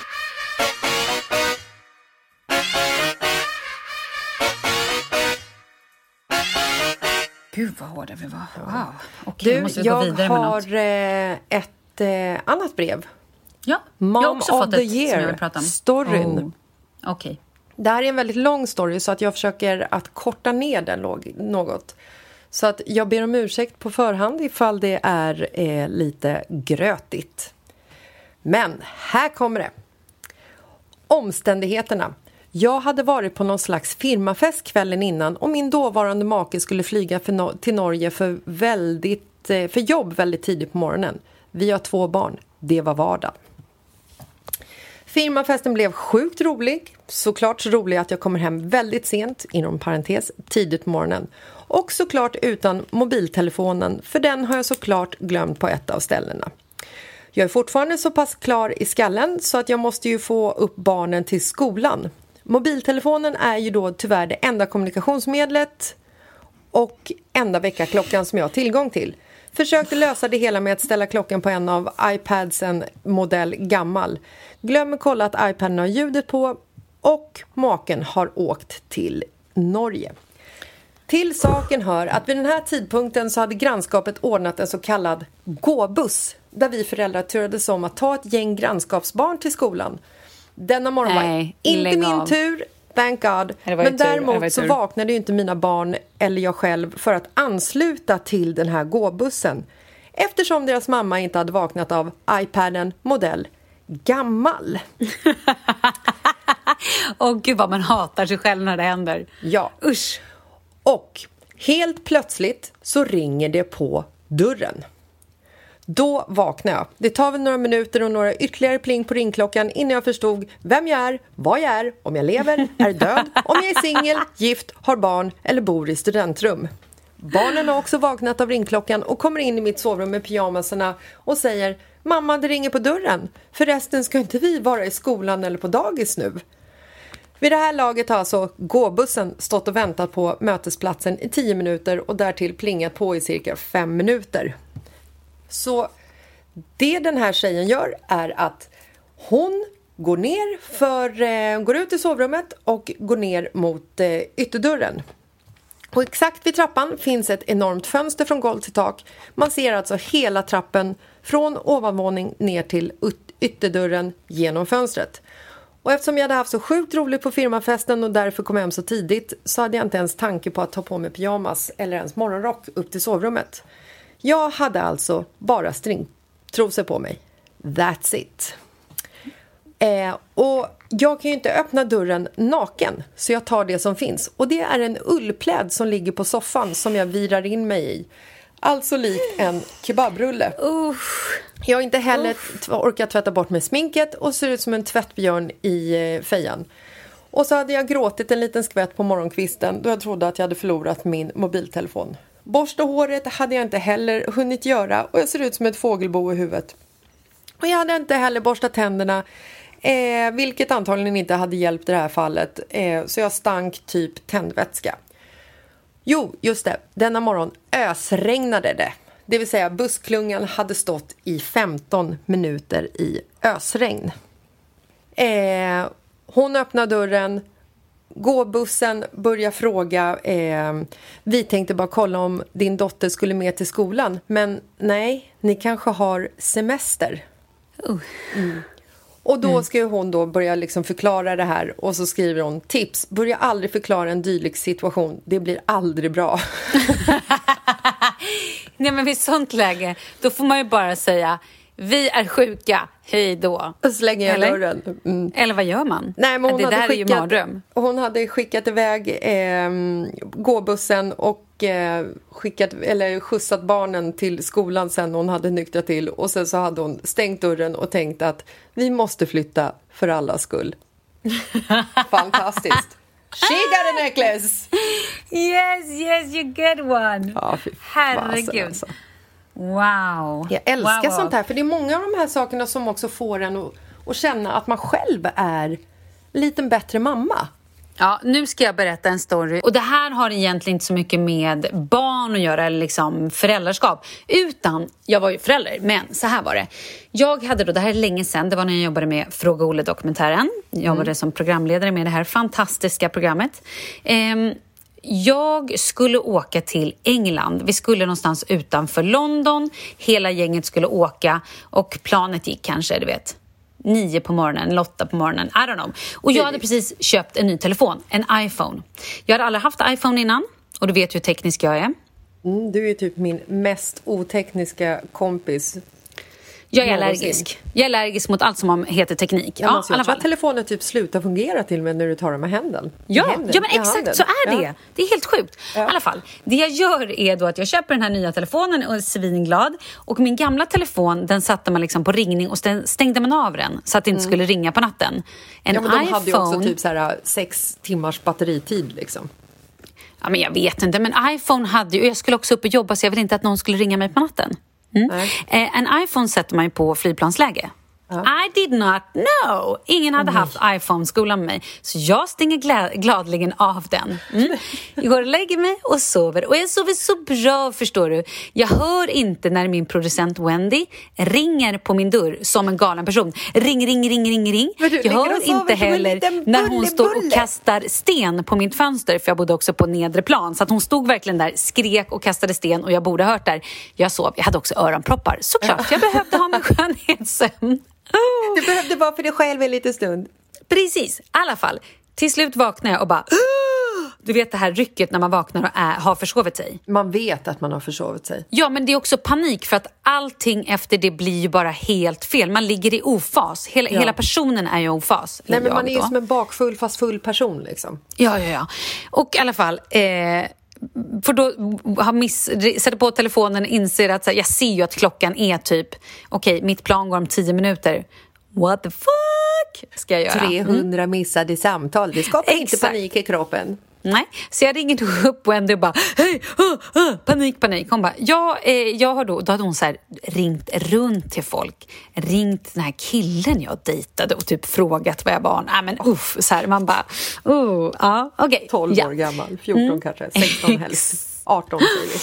Gud vad hårda vi var. Wow. Okej, Du, måste vi gå jag vidare med något. har eh, ett eh, annat brev. Ja, Mom jag har också of fått the ett som year, jag vill prata om. storyn. Oh. Okej. Det här är en väldigt lång story, så att jag försöker att korta ner den låg- något. Så att jag ber om ursäkt på förhand ifall det är eh, lite grötigt. Men här kommer det. Omständigheterna. Jag hade varit på någon slags firmafest kvällen innan och min dåvarande make skulle flyga för no- till Norge för, väldigt, eh, för jobb väldigt tidigt på morgonen. Vi har två barn. Det var vardag. Firmafesten blev sjukt rolig. Såklart så rolig att jag kommer hem väldigt sent, inom parentes, tidigt på morgonen. Och såklart utan mobiltelefonen, för den har jag såklart glömt på ett av ställena. Jag är fortfarande så pass klar i skallen så att jag måste ju få upp barnen till skolan. Mobiltelefonen är ju då tyvärr det enda kommunikationsmedlet och enda väckarklockan som jag har tillgång till. Försökte lösa det hela med att ställa klockan på en av iPadsen, modell gammal. Glömmer kolla att iPaden har ljudet på och maken har åkt till Norge. Till saken hör att vid den här tidpunkten så hade grannskapet ordnat en så kallad gåbuss där vi föräldrar turades om att ta ett gäng grannskapsbarn till skolan. Denna morgon var Nej, inte lägg min av. tur, thank God. Det var ju Men tur, det var däremot ju så tur. vaknade ju inte mina barn eller jag själv för att ansluta till den här gåbussen. Eftersom deras mamma inte hade vaknat av iPaden modell gammal. Åh gud vad man hatar sig själv när det händer. Ja. Usch. Och helt plötsligt så ringer det på dörren. Då vaknar jag. Det tar väl några minuter och några ytterligare pling på ringklockan innan jag förstod vem jag är, vad jag är, om jag lever, är död, om jag är singel, gift, har barn eller bor i studentrum. Barnen har också vaknat av ringklockan och kommer in i mitt sovrum med pyjamasarna och säger: mamma, det ringer på dörren. Förresten ska inte vi vara i skolan eller på dagis nu? Vid det här laget har alltså gåbussen stått och väntat på mötesplatsen i tio minuter och därtill plingat på i cirka fem minuter. Så det den här tjejen gör är att hon går ner för, eh, går ut i sovrummet och går ner mot eh, ytterdörren. Och exakt vid trappan finns ett enormt fönster från golv till tak. Man ser alltså hela trappen från ovanvåning ner till yt- ytterdörren genom fönstret. Och eftersom jag hade haft så sjukt roligt på firmafesten och därför kom hem så tidigt så hade jag inte ens tanke på att ta på mig pyjamas eller ens morgonrock upp till sovrummet. Jag hade alltså bara stringtrosor på mig. That's it. Eh, och jag kan ju inte öppna dörren naken, så jag tar det som finns. Och det är en ullpläd som ligger på soffan som jag virar in mig i. Alltså likt en kebabrulle. Usch. Jag har inte heller t- orkat tvätta bort med sminket och ser ut som en tvättbjörn i eh, fejan. Och så hade jag gråtit en liten skvätt på morgonkvisten då jag trodde att jag hade förlorat min mobiltelefon. Borsta håret hade jag inte heller hunnit göra och jag ser ut som ett fågelbo i huvudet. Och jag hade inte heller borstat tänderna, eh, vilket antagligen inte hade hjälpt i det här fallet. Eh, så jag stank typ tändvätska. Jo, just det. Denna morgon ösregnade det. Det vill säga bussklungan hade stått i femton minuter i ösregn. Eh, hon öppnar dörren. Gåbussen börjar fråga, eh, vi tänkte bara kolla om din dotter skulle med till skolan. Men nej, ni kanske har semester. Uh. Mm. Och då ska hon då börja liksom förklara det här. Och så skriver hon, tips, börja aldrig förklara en dylik situation. Det blir aldrig bra. Nej, men vid sånt läge, då får man ju bara säga, vi är sjuka, hej då. Och slänger jag dörren. Mm. Eller vad gör man? Nej, men hon det hade där skickat, är ju mardröm. Hon hade skickat iväg eh, gåbussen och eh, skickat, eller skjutsat barnen till skolan sen hon hade nyktrat till. Och sen så hade hon stängt dörren och tänkt att vi måste flytta för allas skull. Fantastiskt. She got a necklace! Yes, yes, you get one. Ja, fy herregud. Alltså. Wow. Jag älskar wow, sånt här, för det är många av de här sakerna som också får en att, att känna att man själv är lite bättre mamma. Ja, nu ska jag berätta en story. Och det här har egentligen inte så mycket med barn att göra, eller liksom föräldraskap. Utan, jag var ju förälder, men så här var det. Jag hade då, det här är länge sedan, det var när jag jobbade med Fråga Olle-dokumentären. Jag jobbade mm. som programledare med det här fantastiska programmet. Ehm, Jag skulle åka till England. Vi skulle någonstans utanför London. Hela gänget skulle åka. Och planet gick kanske, du vet, nio på morgonen, eller åtta på morgonen. I don't know. Och jag hade precis köpt en ny telefon, en iPhone. Jag hade aldrig haft iPhone innan. Och du vet hur teknisk jag är. Mm, du är typ min mest otekniska kompis. Jag är allergisk. Jag är allergisk mot allt som heter teknik. Ja, alltså, jag tror att telefonen typ slutar fungera till mig när du tar dem med händeln. Ja, händen, ja, men exakt handen. Så är det. Ja. Det är helt sjukt. Ja. I alla fall, det jag gör är då att jag köper den här nya telefonen och är svinglad. Och min gamla telefon, den satte man liksom på ringning och stängde man av den så att det inte mm. skulle ringa på natten. En ja, men de iPhone... hade ju också typ så här sex timmars batteritid liksom. Ja, men jag vet inte. Men iPhone hade ju... Och jag skulle också upp och jobba, så jag ville inte att någon skulle ringa mig på natten. Mm. Eh, en iPhone sätter man ju på flygplansläge. Ja. I did not know. Ingen hade oh, haft iPhone-skolan med mig. Så jag stänger glad- gladligen av den. Mm. Jag går och lägger mig och sover. Och jag sover så bra, förstår du. Jag hör inte när min producent Wendy ringer på min dörr som en galen person. Ring, ring, ring, ring, ring. Du, jag hör inte heller bulle, när hon står bulle. och kastar sten på mitt fönster. För jag bodde också på nedre plan. Så att hon stod verkligen där, skrek och kastade sten. Och jag borde ha hört där. Jag sov, jag hade också öronproppar. Såklart, jag behövde ha min skönhetssömn. Oh. Du behövde bara för dig själv en liten stund. Precis, i alla fall. Till slut vaknar jag och bara... Du vet det här rycket när man vaknar och är, har försovit sig. Man vet att man har försovit sig. Ja, men det är också panik för att allting efter det blir ju bara helt fel. Man ligger i ofas. Hela, ja. hela personen är ju i ofas. Nej, men man är ju som en bakfull fast full person liksom. Ja, ja, ja. Och i alla fall... Eh, för då har miss, sätter på telefonen, inser att så här, jag ser ju att klockan är typ okej, okay, mitt plan går om tio minuter. What the fuck ska jag göra? trehundra missade samtal. Det skapar inte panik i kroppen. Nej, så jag ringde upp Wendy och bara hej, uh, uh, panik, panik. Hon bara, ja, eh, jag har då, då hade hon så här ringt runt till folk. Ringt den här killen jag dejtade och typ frågat vad jag var. Nej, men uff, så här, man bara, uh, ja, okej. Okay. tolv ja. år gammal, fjorton mm. kanske, sexton helst, arton säger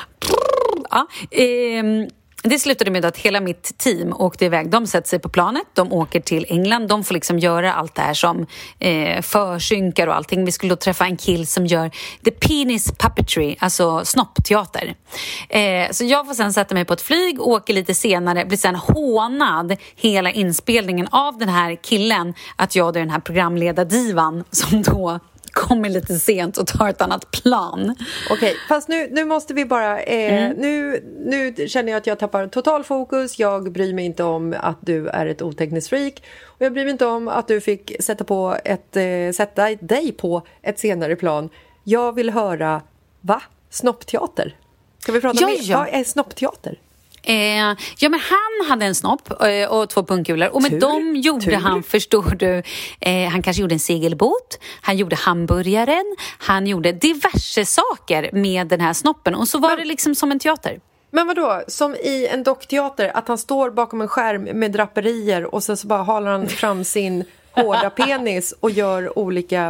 vi. Ja, ehm. Det slutade med att hela mitt team åkte iväg. De sätter sig på planet, de åker till England. De får liksom göra allt det här som eh, försynkar och allting. Vi skulle då träffa en kill som gör the penis puppetry, alltså snoppteater. Eh, så jag får sen sätta mig på ett flyg, åker lite senare, blir sen hånad hela inspelningen av den här killen. Att jag är den här programledardivan som då... kommer lite sent och tar ett annat plan. Okej, okay, fast nu, nu måste vi bara... Eh, mm. nu, nu känner jag att jag tappar total fokus. Jag bryr mig inte om att du är ett otekniskt freak. Och jag bryr mig inte om att du fick sätta, på ett, eh, sätta dig på ett senare plan. Jag vill höra, va? Snoppteater? Ska vi prata ja, mer? Ja. Vad är snoppteater? Eh, ja, men han hade en snopp eh, och två pungkulor. Och med tur, dem gjorde tur. han, förstår du, eh, han kanske gjorde en segelbåt. Han gjorde hamburgaren. Han gjorde diverse saker med den här snoppen. Och så var men, det liksom som en teater. Men vadå? Som i en dockteater, att han står bakom en skärm med draperier och sen så bara håller han fram sin hårda penis och gör olika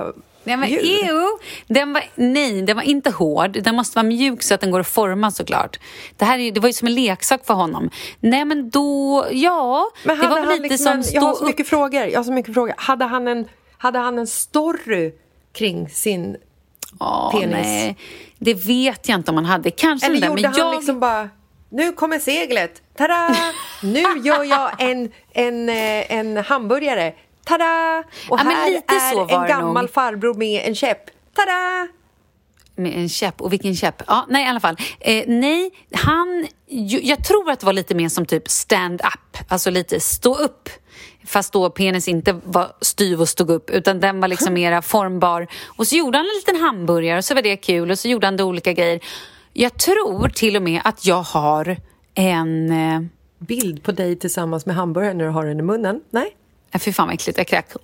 Nej, men ew, den var, nej, den var inte hård. Den måste vara mjuk så att den går att forma såklart. Det här är, det var ju som en leksak för honom. Nej, men då, ja. Men det var han lite liksom som en, jag har så mycket frågor. Jag har så mycket frågor. Hade han en, hade han en story kring sin oh, penis? Nej, det vet jag inte om han hade. Kanske Eller där, gjorde men han jag... liksom bara... Nu kommer seglet. Tada! Nu gör jag en, en, en hamburgare. Tada! Och ja, här är så en gammal nog. farbror med en käpp. Tada! Med en käpp. Och vilken käpp? Ja, nej, i alla fall. Eh, nej, han... Jag tror att det var lite mer som typ stand-up. Alltså lite stå upp. Fast då penis inte var styv och stod upp. Utan den var liksom mera formbar. Och så gjorde han en liten hamburgare. Och så var det kul. Och så gjorde han det olika grejer. Jag tror till och med att jag har en... Eh... bild på dig tillsammans med hamburgaren när du har den i munnen. Nej? Ja, fy fan vad äckligt, jag kräk.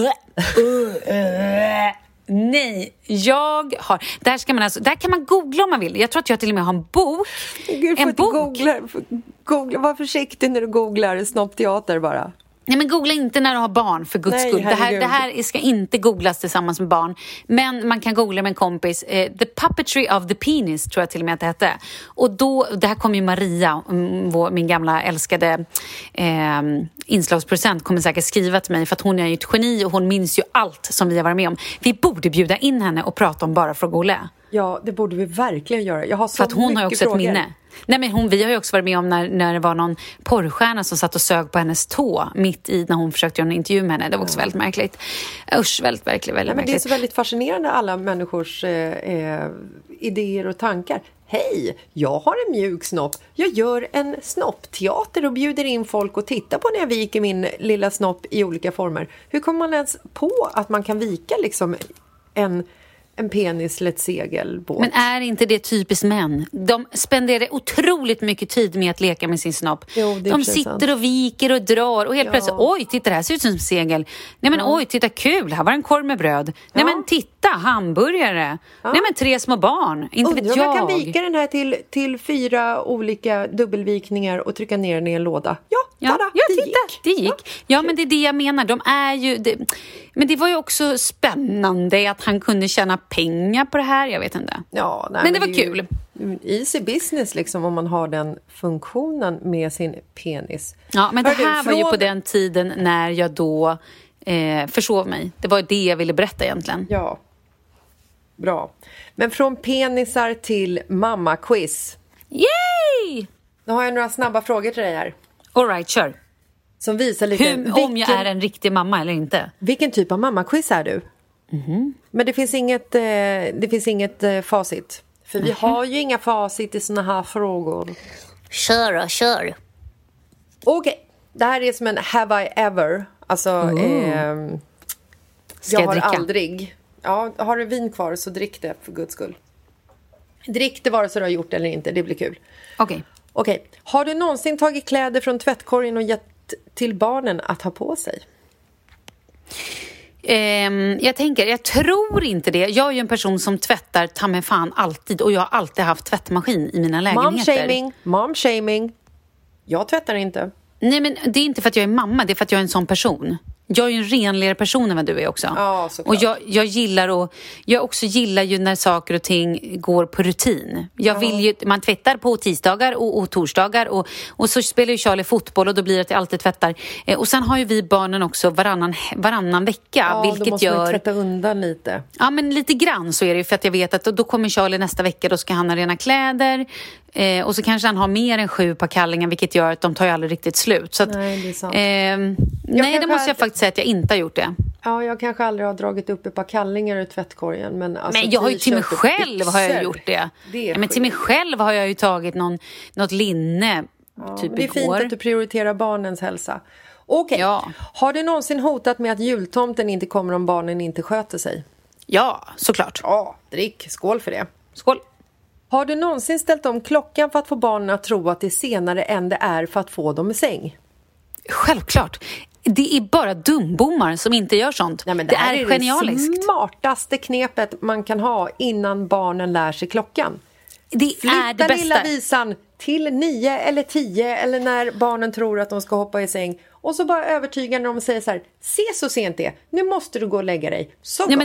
Nej, jag har... Där, ska man alltså, där kan man googla om man vill. Jag tror att jag till och med har en bok. Gud, en bok. Googla, googla, var försiktig när du googlar snoppteater bara. Nej, men googla inte när du har barn, för guds Nej, skull. Det här, herregud. det här ska inte googlas tillsammans med barn. Men man kan googla med en kompis. Eh, the Puppetry of the Penis tror jag till och med att det hette. Och då, det här kom ju Maria, mm, vår, min gamla älskade eh, inslagsprocent, kommer säkert skriva till mig. För att hon är ju ett geni och hon minns ju allt som vi har varit med om. Vi borde bjuda in henne och prata om bara för att googla. Ja, det borde vi verkligen göra. Jag har så för att hon mycket har ju också frågor. ett minne. Nej, men hon, vi har ju också varit med om när, när det var någon porrstjärna som satt och sög på hennes tå mitt i när hon försökte göra en intervju med henne. Det var också ja. väldigt märkligt. Usch, väldigt, verkligen, väldigt ja, men märkligt. det är så väldigt fascinerande alla människors eh, eh, idéer och tankar. Hej, jag har en mjuk snopp. Jag gör en snoppteater och bjuder in folk och tittar på när jag viker min lilla snopp i olika former. Hur kommer man ens på att man kan vika liksom en... en penis till ett segelbåt? Men är inte det typiskt män? De spenderar otroligt mycket tid med att leka med sin snopp. Jo, det är de sitter sant. och viker och drar och helt Ja. plötsligt, oj, titta, det här ser ut som segel. Nej men Ja. oj, titta, kul, här var en korv med bröd. Nej Ja. men titta, hamburgare. Ja. Nej men tre små barn. Inte vet Undrar om jag. jag kan vika den här till, till fyra olika dubbelvikningar och trycka ner den i en låda. Ja, Ja, tada, ja det titta, gick. det gick. Ja. ja, men det är det jag menar. De är ju... Det, men det var ju också spännande att han kunde tjäna pengar på det här. Jag vet inte. Ja, nej, men det var är kul. Ju easy business liksom om man har den funktionen med sin penis. Ja, men det Hör du, här var ju från- på den tiden när jag då eh, försov mig. Det var det jag ville berätta egentligen. Ja, bra. Men från penisar till mamma-quiz. Yay! Nu har jag några snabba frågor till dig här. All right, kör. Som visar lite Hur, vilken, om jag är en riktig mamma eller inte. vilken typ av mamma-quiz är du? Mm-hmm. Men det finns inget, eh, det finns inget eh, facit. För vi Mm-hmm. har ju inga facit i såna här frågor. Kör då, kör. Okej, det här är som en have I ever. Alltså, ehm, Ska jag jag har dricka? aldrig. Ja, har du vin kvar så drick det för guds skull. Drick det vare sig du har gjort eller inte, det blir kul. Okej. Okej, har du någonsin tagit kläder från tvättkorgen och gett till barnen att ha på sig? Ehm, jag tänker, jag tror inte det. Jag är ju en person som tvättar ta mig fan alltid. Och jag har alltid haft tvättmaskin i mina lägenheter. Mom-shaming, mom-shaming. Jag tvättar inte. Nej, men det är inte för att jag är mamma, det är för att jag är en sån person. Jag är ju en renligare person än vad du är också. Ja, såklart. och jag, jag gillar att, jag också gillar ju när saker och ting går på rutin. Jag vill ju, man tvättar på tisdagar och, och torsdagar och, och så spelar ju Charlie fotboll och då blir det att jag alltid tvättar. Eh, och sen har ju vi barnen också varannan, varannan vecka, Ja, vilket då måste gör... man tvätta undan lite. Ja, men lite grann så är det ju, för att jag vet att då, då kommer Charlie nästa vecka, då ska han ha rena kläder eh, och så kanske han har mer än sju par kallingar, vilket gör att de tar ju aldrig riktigt slut. Så att, Nej, det är sant. Eh, nej, det kanske måste jag hade- faktiskt säga att jag inte har gjort det. Ja, jag kanske aldrig har dragit upp ett par kallingar ur tvättkorgen. Men, alltså, Men jag har ju till mig t-shirt och själv har jag byxor, gjort det. Det är ja, men till mig sjukt. själv har jag ju tagit någon, något linne Ja, typ men det är igår. fint att du prioriterar barnens hälsa. Okej, Ja. har du någonsin hotat med att jultomten inte kommer om barnen inte sköter sig? Ja, såklart. Ja, drick. Skål för det. Skål. Har du någonsin ställt om klockan för att få barnen att tro att det är senare än det är för att få dem i säng? Självklart. Det är bara dumbommar som inte gör sånt. Nej, men det, det här är, är genialiskt. det smartaste knepet man kan ha innan barnen lär sig klockan. Det Flytta är det bästa. lilla visan till nio eller tio eller när barnen tror att de ska hoppa i säng. Och så bara övertyga när de säger så här, se så sent det är. Nu måste du gå och lägga dig. Så Nej, gott. men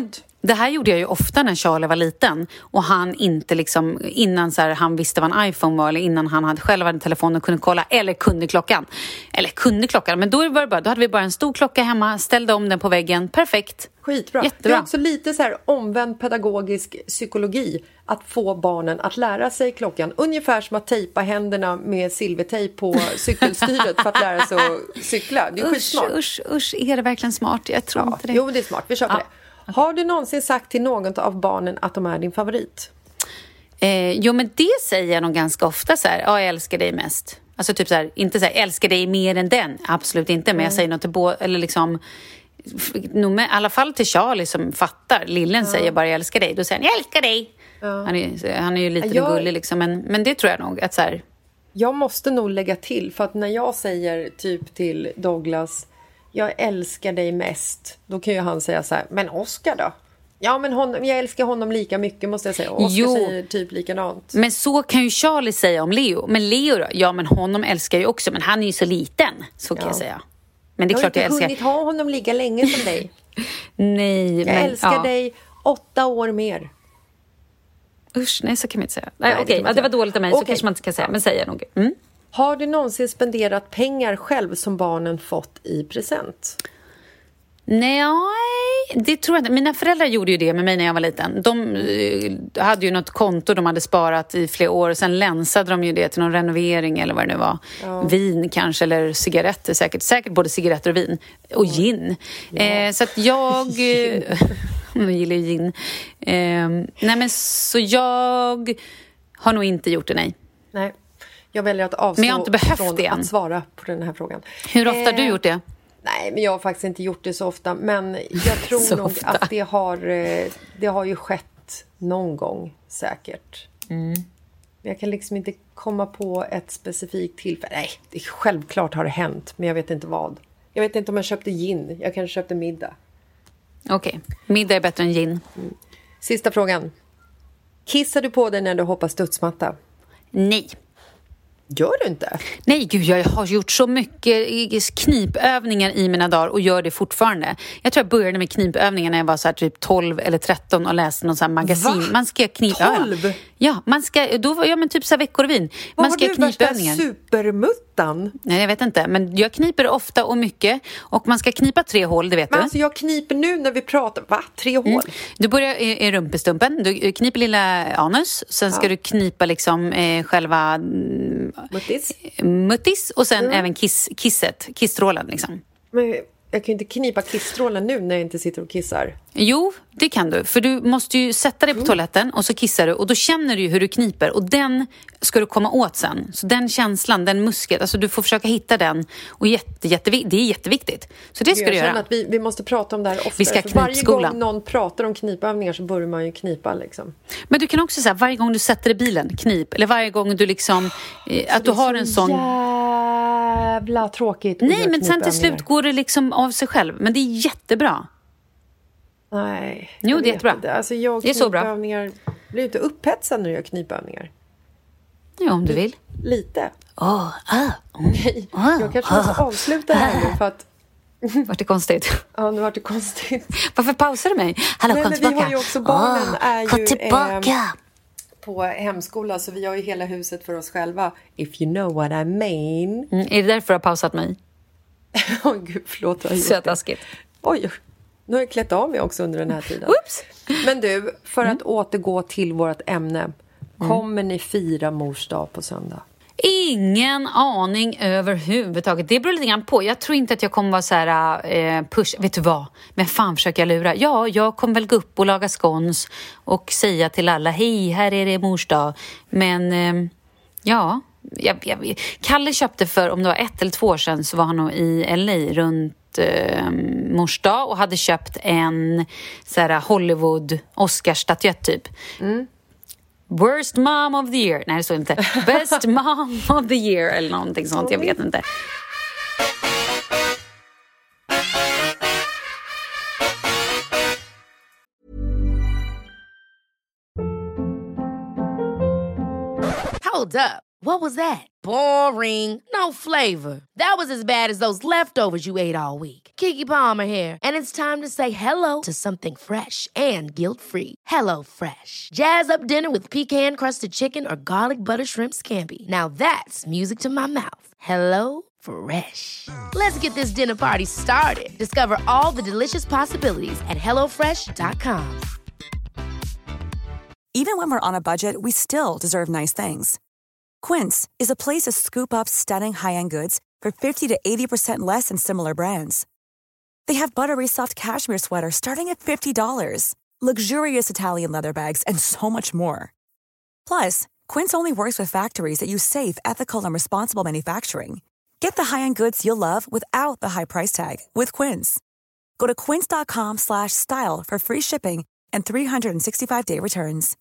Det här gjorde jag ju ofta när Charlie var liten och han inte liksom innan så här, han visste vad en iPhone var eller innan han hade själv hade telefon och kunde kolla eller kunde klockan. Eller kunde klockan, men då var det bara då hade vi bara en stor klocka hemma, ställde om den på väggen. Perfekt. Skitbra. Jättebra. Det är också lite så här omvänd pedagogisk psykologi att få barnen att lära sig klockan. Ungefär som att tejpa händerna med silvertejp på cykelstyret för att lära sig att cykla. Det är usch, skitsmart. Usch, usch, är det verkligen smart? Jag tror Ja. inte det. Jo, det är smart. Vi kör på Ja. det. Har du någonsin sagt till någon av barnen att de är din favorit? Eh, jo, men det säger jag nog ganska ofta så här, ja, jag älskar dig mest. Alltså typ så här, inte så här, älskar dig mer än den. Absolut inte, men jag säger något till båda, eller liksom nog med, i alla fall till Charlie som fattar. Lillen ja. säger bara jag älskar dig. Då säger han jag älskar dig. Ja. Han, är, han är ju lite jag, gullig liksom. Men, men det tror jag nog att så här... Jag måste nog lägga till. För att när jag säger typ till Douglas jag älskar dig mest. Då kan ju han säga så här, men Oscar då? Ja, men hon, jag älskar honom lika mycket måste jag säga. Och Oscar jo, säger typ likadant. Men så kan ju Charlie säga om Leo. Men Leo då? Ja, men honom älskar jag också. Men han är ju så liten. Så kan ja. jag säga. Men det är jag klart jag älskar. Jag har inte hunnit ha honom lika länge som dig. Nej, jag men... Jag älskar ja. dig åtta år mer. Usch, nej så kan man inte säga. Nej, nej, okej, okay. ja, det var dåligt av mig. Okay. Så kanske man inte kan säga. Men säger jag nog. Mm. Har du någonsin spenderat pengar själv som barnen fått i present? Nej, det tror jag inte. Mina föräldrar gjorde ju det med mig när jag var liten. De uh, hade ju något konto de hade sparat i flera år. Sen länsade de ju det till någon renovering eller vad det nu var. Ja. Vin kanske, eller cigaretter säkert. Säkert både cigaretter och vin. Och gin. Ja. Eh, så att jag... jag gillar ju gin. Eh, nej, men så jag har nog inte gjort det, nej. Nej. Jag väljer att avstå men jag har inte behövt från det att svara på den här frågan. Hur ofta eh, har du gjort det? Nej, men jag har faktiskt inte gjort det så ofta. Men jag tror nog ofta. att det har, det har ju skett någon gång säkert. Mm. Jag kan liksom inte komma på ett specifikt tillfälle. Nej, det är självklart har det hänt. Men jag vet inte vad. Jag vet inte om jag köpte gin. Jag kanske köpte middag. Okej, okay. Middag är bättre än gin. Mm. Sista frågan. Kissar du på dig när du hoppar studsmatta? Nej. Gör du inte? Nej, gud, jag har gjort så mycket knipövningar i mina dagar och gör det fortfarande. Jag tror jag började med knipövningar när jag var så här typ tolv eller tretton och läste någon sån här magasin. Va? Man ska knipa. tolv? Ja, man ska, då var jag men typ så här veckorevyn. Man ska knipövningar. Vad har du värsta supermuttan? Nej, jag vet inte. Men jag kniper ofta och mycket. Och man ska knipa tre hål, det vet men du. Alltså jag kniper nu när vi pratar. Va? Tre hål? Mm. Du börjar i, i rumpestumpen. Du kniper lilla anus. Sen ska ja. du knipa liksom eh, själva... Muttis. Muttis. Och sen mm. även kiss, kisset. Kissstrålen liksom. Men jag kan ju inte knipa kissstrålen nu när jag inte sitter och kissar. Jo, det kan du. För du måste ju sätta dig på toaletten och så kissar du. Och då känner du ju hur du kniper. Och den ska du komma åt sen. Så den känslan, den muskeln. Alltså du får försöka hitta den. Och jätte, jätte, det är jätteviktigt. Så det ska jag du göra. Jag känner att vi, vi måste prata om det här ofta. Vi ska varje gång någon pratar om knipövningar så börjar man ju knipa liksom. Men du kan också säga varje gång du sätter i bilen, knip. Eller varje gång du liksom... Eh, att du har en sån... jävla tråkigt. Nej, men sen till slut går det liksom av sig själv. Men det är jättebra. Nej. Jo, det är jättebra. Inte. Alltså jag det är så bra. Blir inte upphetsad när jag gör knipövningar. Ja, om du vill. Lite. Oh, ah, mm, Nej, oh, jag kanske måste oh, avsluta det här nu för att... Vart det konstigt? Ja, nu vart det konstigt. Varför pausar du mig? Hallå, Nej, kom men tillbaka. Vi har ju också barnen oh, är ju... tillbaka. Eh, på hemskola, så vi har ju hela huset för oss själva. If you know what I mean. Mm, är det därför du har pausat mig? Åh oh, gud, förlåt. Sötaskigt. Oj, nu har jag klätt av mig också under den här tiden. Oops. Men du, för att mm. återgå till vårt ämne. Kommer mm. ni fira mors dag på söndag? Ingen aning överhuvudtaget. Det beror lite grann på. Jag tror inte att jag kommer vara så här eh, push. Vet du vad? Men fan försöker jag lura. Ja, jag kommer väl gå upp och laga skons och säga till alla, hej, här är det mors dag. Men eh, ja, jag, jag, Kalle köpte för, om det var ett eller två år sedan, så var han nog i L A runt eh, mors dag och hade köpt en så här Hollywood Oscar-statyett typ. Mm. Worst mom of the year. Nej, det står inte. Best mom of the year eller någonting sånt. Jag vet inte. Hold up. What was that? Boring. No flavor. That was as bad as those leftovers you ate all week. Keke Palmer here, and it's time to say hello to something fresh and guilt-free. Hello Fresh. Jazz up dinner with pecan-crusted chicken or garlic butter shrimp scampi. Now that's music to my mouth. Hello Fresh. Let's get this dinner party started. Discover all the delicious possibilities at hello fresh dot com. Even when we're on a budget, we still deserve nice things. Quince is a place to scoop up stunning high-end goods for fifty to eighty percent less than similar brands. They have buttery soft cashmere sweaters starting at fifty dollars, luxurious Italian leather bags, and so much more. Plus, Quince only works with factories that use safe, ethical, and responsible manufacturing. Get the high-end goods you'll love without the high price tag with Quince. Go to quince.com slash style for free shipping and three sixty-five day returns.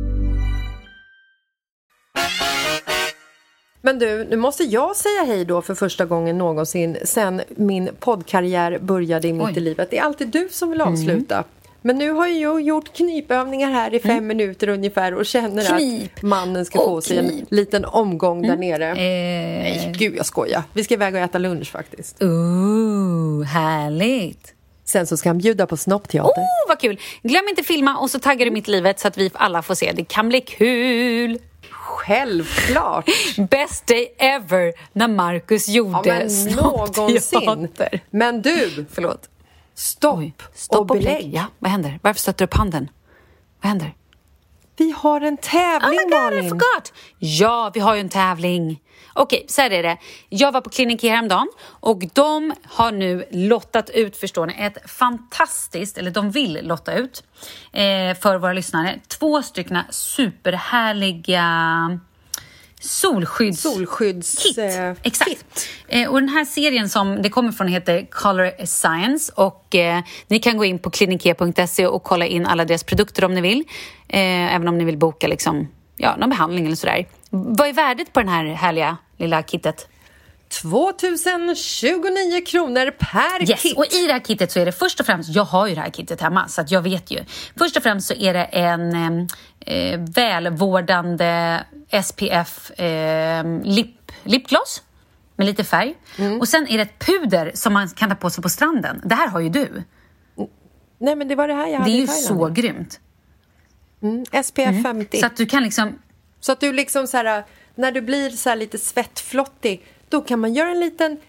Men du, nu måste jag säga hej då för första gången någonsin sen min poddkarriär började i mitt i livet. Det är alltid du som vill avsluta. Mm. Men nu har jag gjort knipövningar här i fem mm. minuter ungefär och känner knip. Att mannen ska få sig en liten omgång mm. där nere. Eh. Nej, gud jag skojar. Vi ska iväg och äta lunch faktiskt. Ooh, härligt. Sen så ska han bjuda på snoppteater. Oh, vad kul. Glöm inte filma och så taggar du mitt livet så att vi alla får se. Det kan bli kul. Självklart. Best day ever när Marcus gjorde ja, men snoppteater. Men du, förlåt. Stopp, Oj, stopp och belägg. Ja, vad händer? Varför stöter du upp handen? Vad händer? Vi har en tävling, oh my God, Malin. I forgot. Ja, vi har ju en tävling. Okej, så här är det. Jag var på Clinic häromdagen och de har nu lottat ut, förstår ni, ett fantastiskt, eller de vill lotta ut eh, för våra lyssnare, två stycken superhärliga solskydds solskydds kit. Eh, Exakt. Kit. Eh, och den här serien som det kommer från heter Color Science och eh, ni kan gå in på klinikea punkt se och kolla in alla deras produkter om ni vill. Eh, även om ni vill boka liksom, ja, någon behandling eller sådär. Vad är värdet på den här härliga lilla kittet? tvåtusen tjugonio kronor per yes. kit. Och i det här kittet så är det först och främst, jag har ju det här kittet hemma så att jag vet ju. Först och främst så är det en eh, välvårdande S P F eh, lip, lipgloss med lite färg. Mm. Och sen är det ett puder som man kan ta på sig på stranden. Det här har ju du. Nej, men det var det här jag hade. Det är ju i så grymt. Mm, S P F mm. femtio. Så att du kan liksom... Så att du liksom så här, när du blir så här lite svettflottig, då kan man göra en liten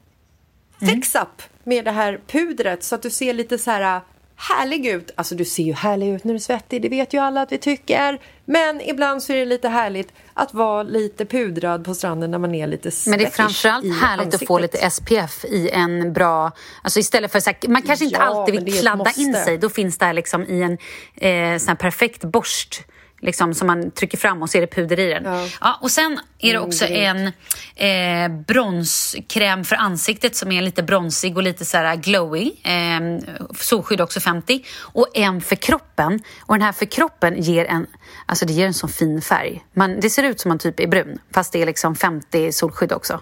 fix-up med det här pudret så att du ser lite så här härlig ut. Alltså du ser ju härlig ut när du är svettig, det vet ju alla att vi tycker. Men ibland så är det lite härligt att vara lite pudrad på stranden när man är lite svettig. Men det är framförallt härligt ansiktet. Att få lite S P F i en bra... Alltså istället för så här, man kanske inte ja, alltid vill kladda in sig. Då finns det här liksom i en eh, sån här perfekt borst liksom, som man trycker fram och ser det puder i den. Ja. Ja, och sen är det också mm, en eh, bronskräm för ansiktet som är lite bronsig och lite så här glowy. Eh, solskydd också femtio. Och en för kroppen. Och den här för kroppen ger en, alltså det ger en sån fin färg. Man, det ser ut som man typ är brun. Fast det är liksom femtio solskydd också.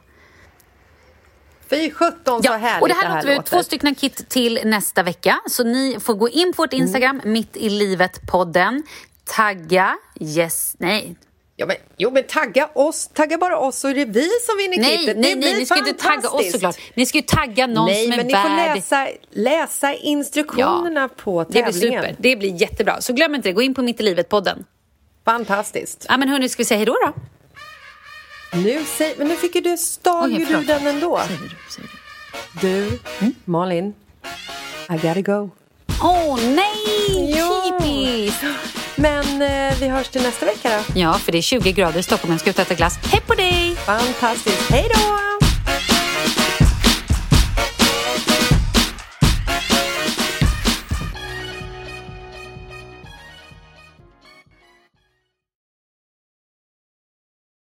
Fy sjutton så ja, härligt och det här, det här låter vi ut två stycken kit till nästa vecka. Så ni får gå in på vårt Instagram, mm. Mitt i livet-podden. Tagga, yes, nej. Ja, men, jo, men tagga oss, tagga bara oss så är det vi som vinner nej, kittet. Nej, nej, ni ska inte tagga oss såklart. Ni ska ju tagga någon nej, som är värd. Nej, men ni får läsa, läsa instruktionerna ja, på tävlingen. Det blir super, det blir jättebra. Så glöm inte det, gå in på Mitt i livet-podden. Fantastiskt. Ja, men hörni, ska vi säga hej då då? Nu, säg, men nu fick ju du, stal ju du den ändå. Säger du, säger du. Du, mm? Malin, I gotta go. Åh, oh, nej! Keepies! Men eh, vi hörs till nästa vecka då. Ja, för det är tjugo grader i Stockholm. Jag ska ut och äta glass. Hej på dig! Fantastiskt. Hej då!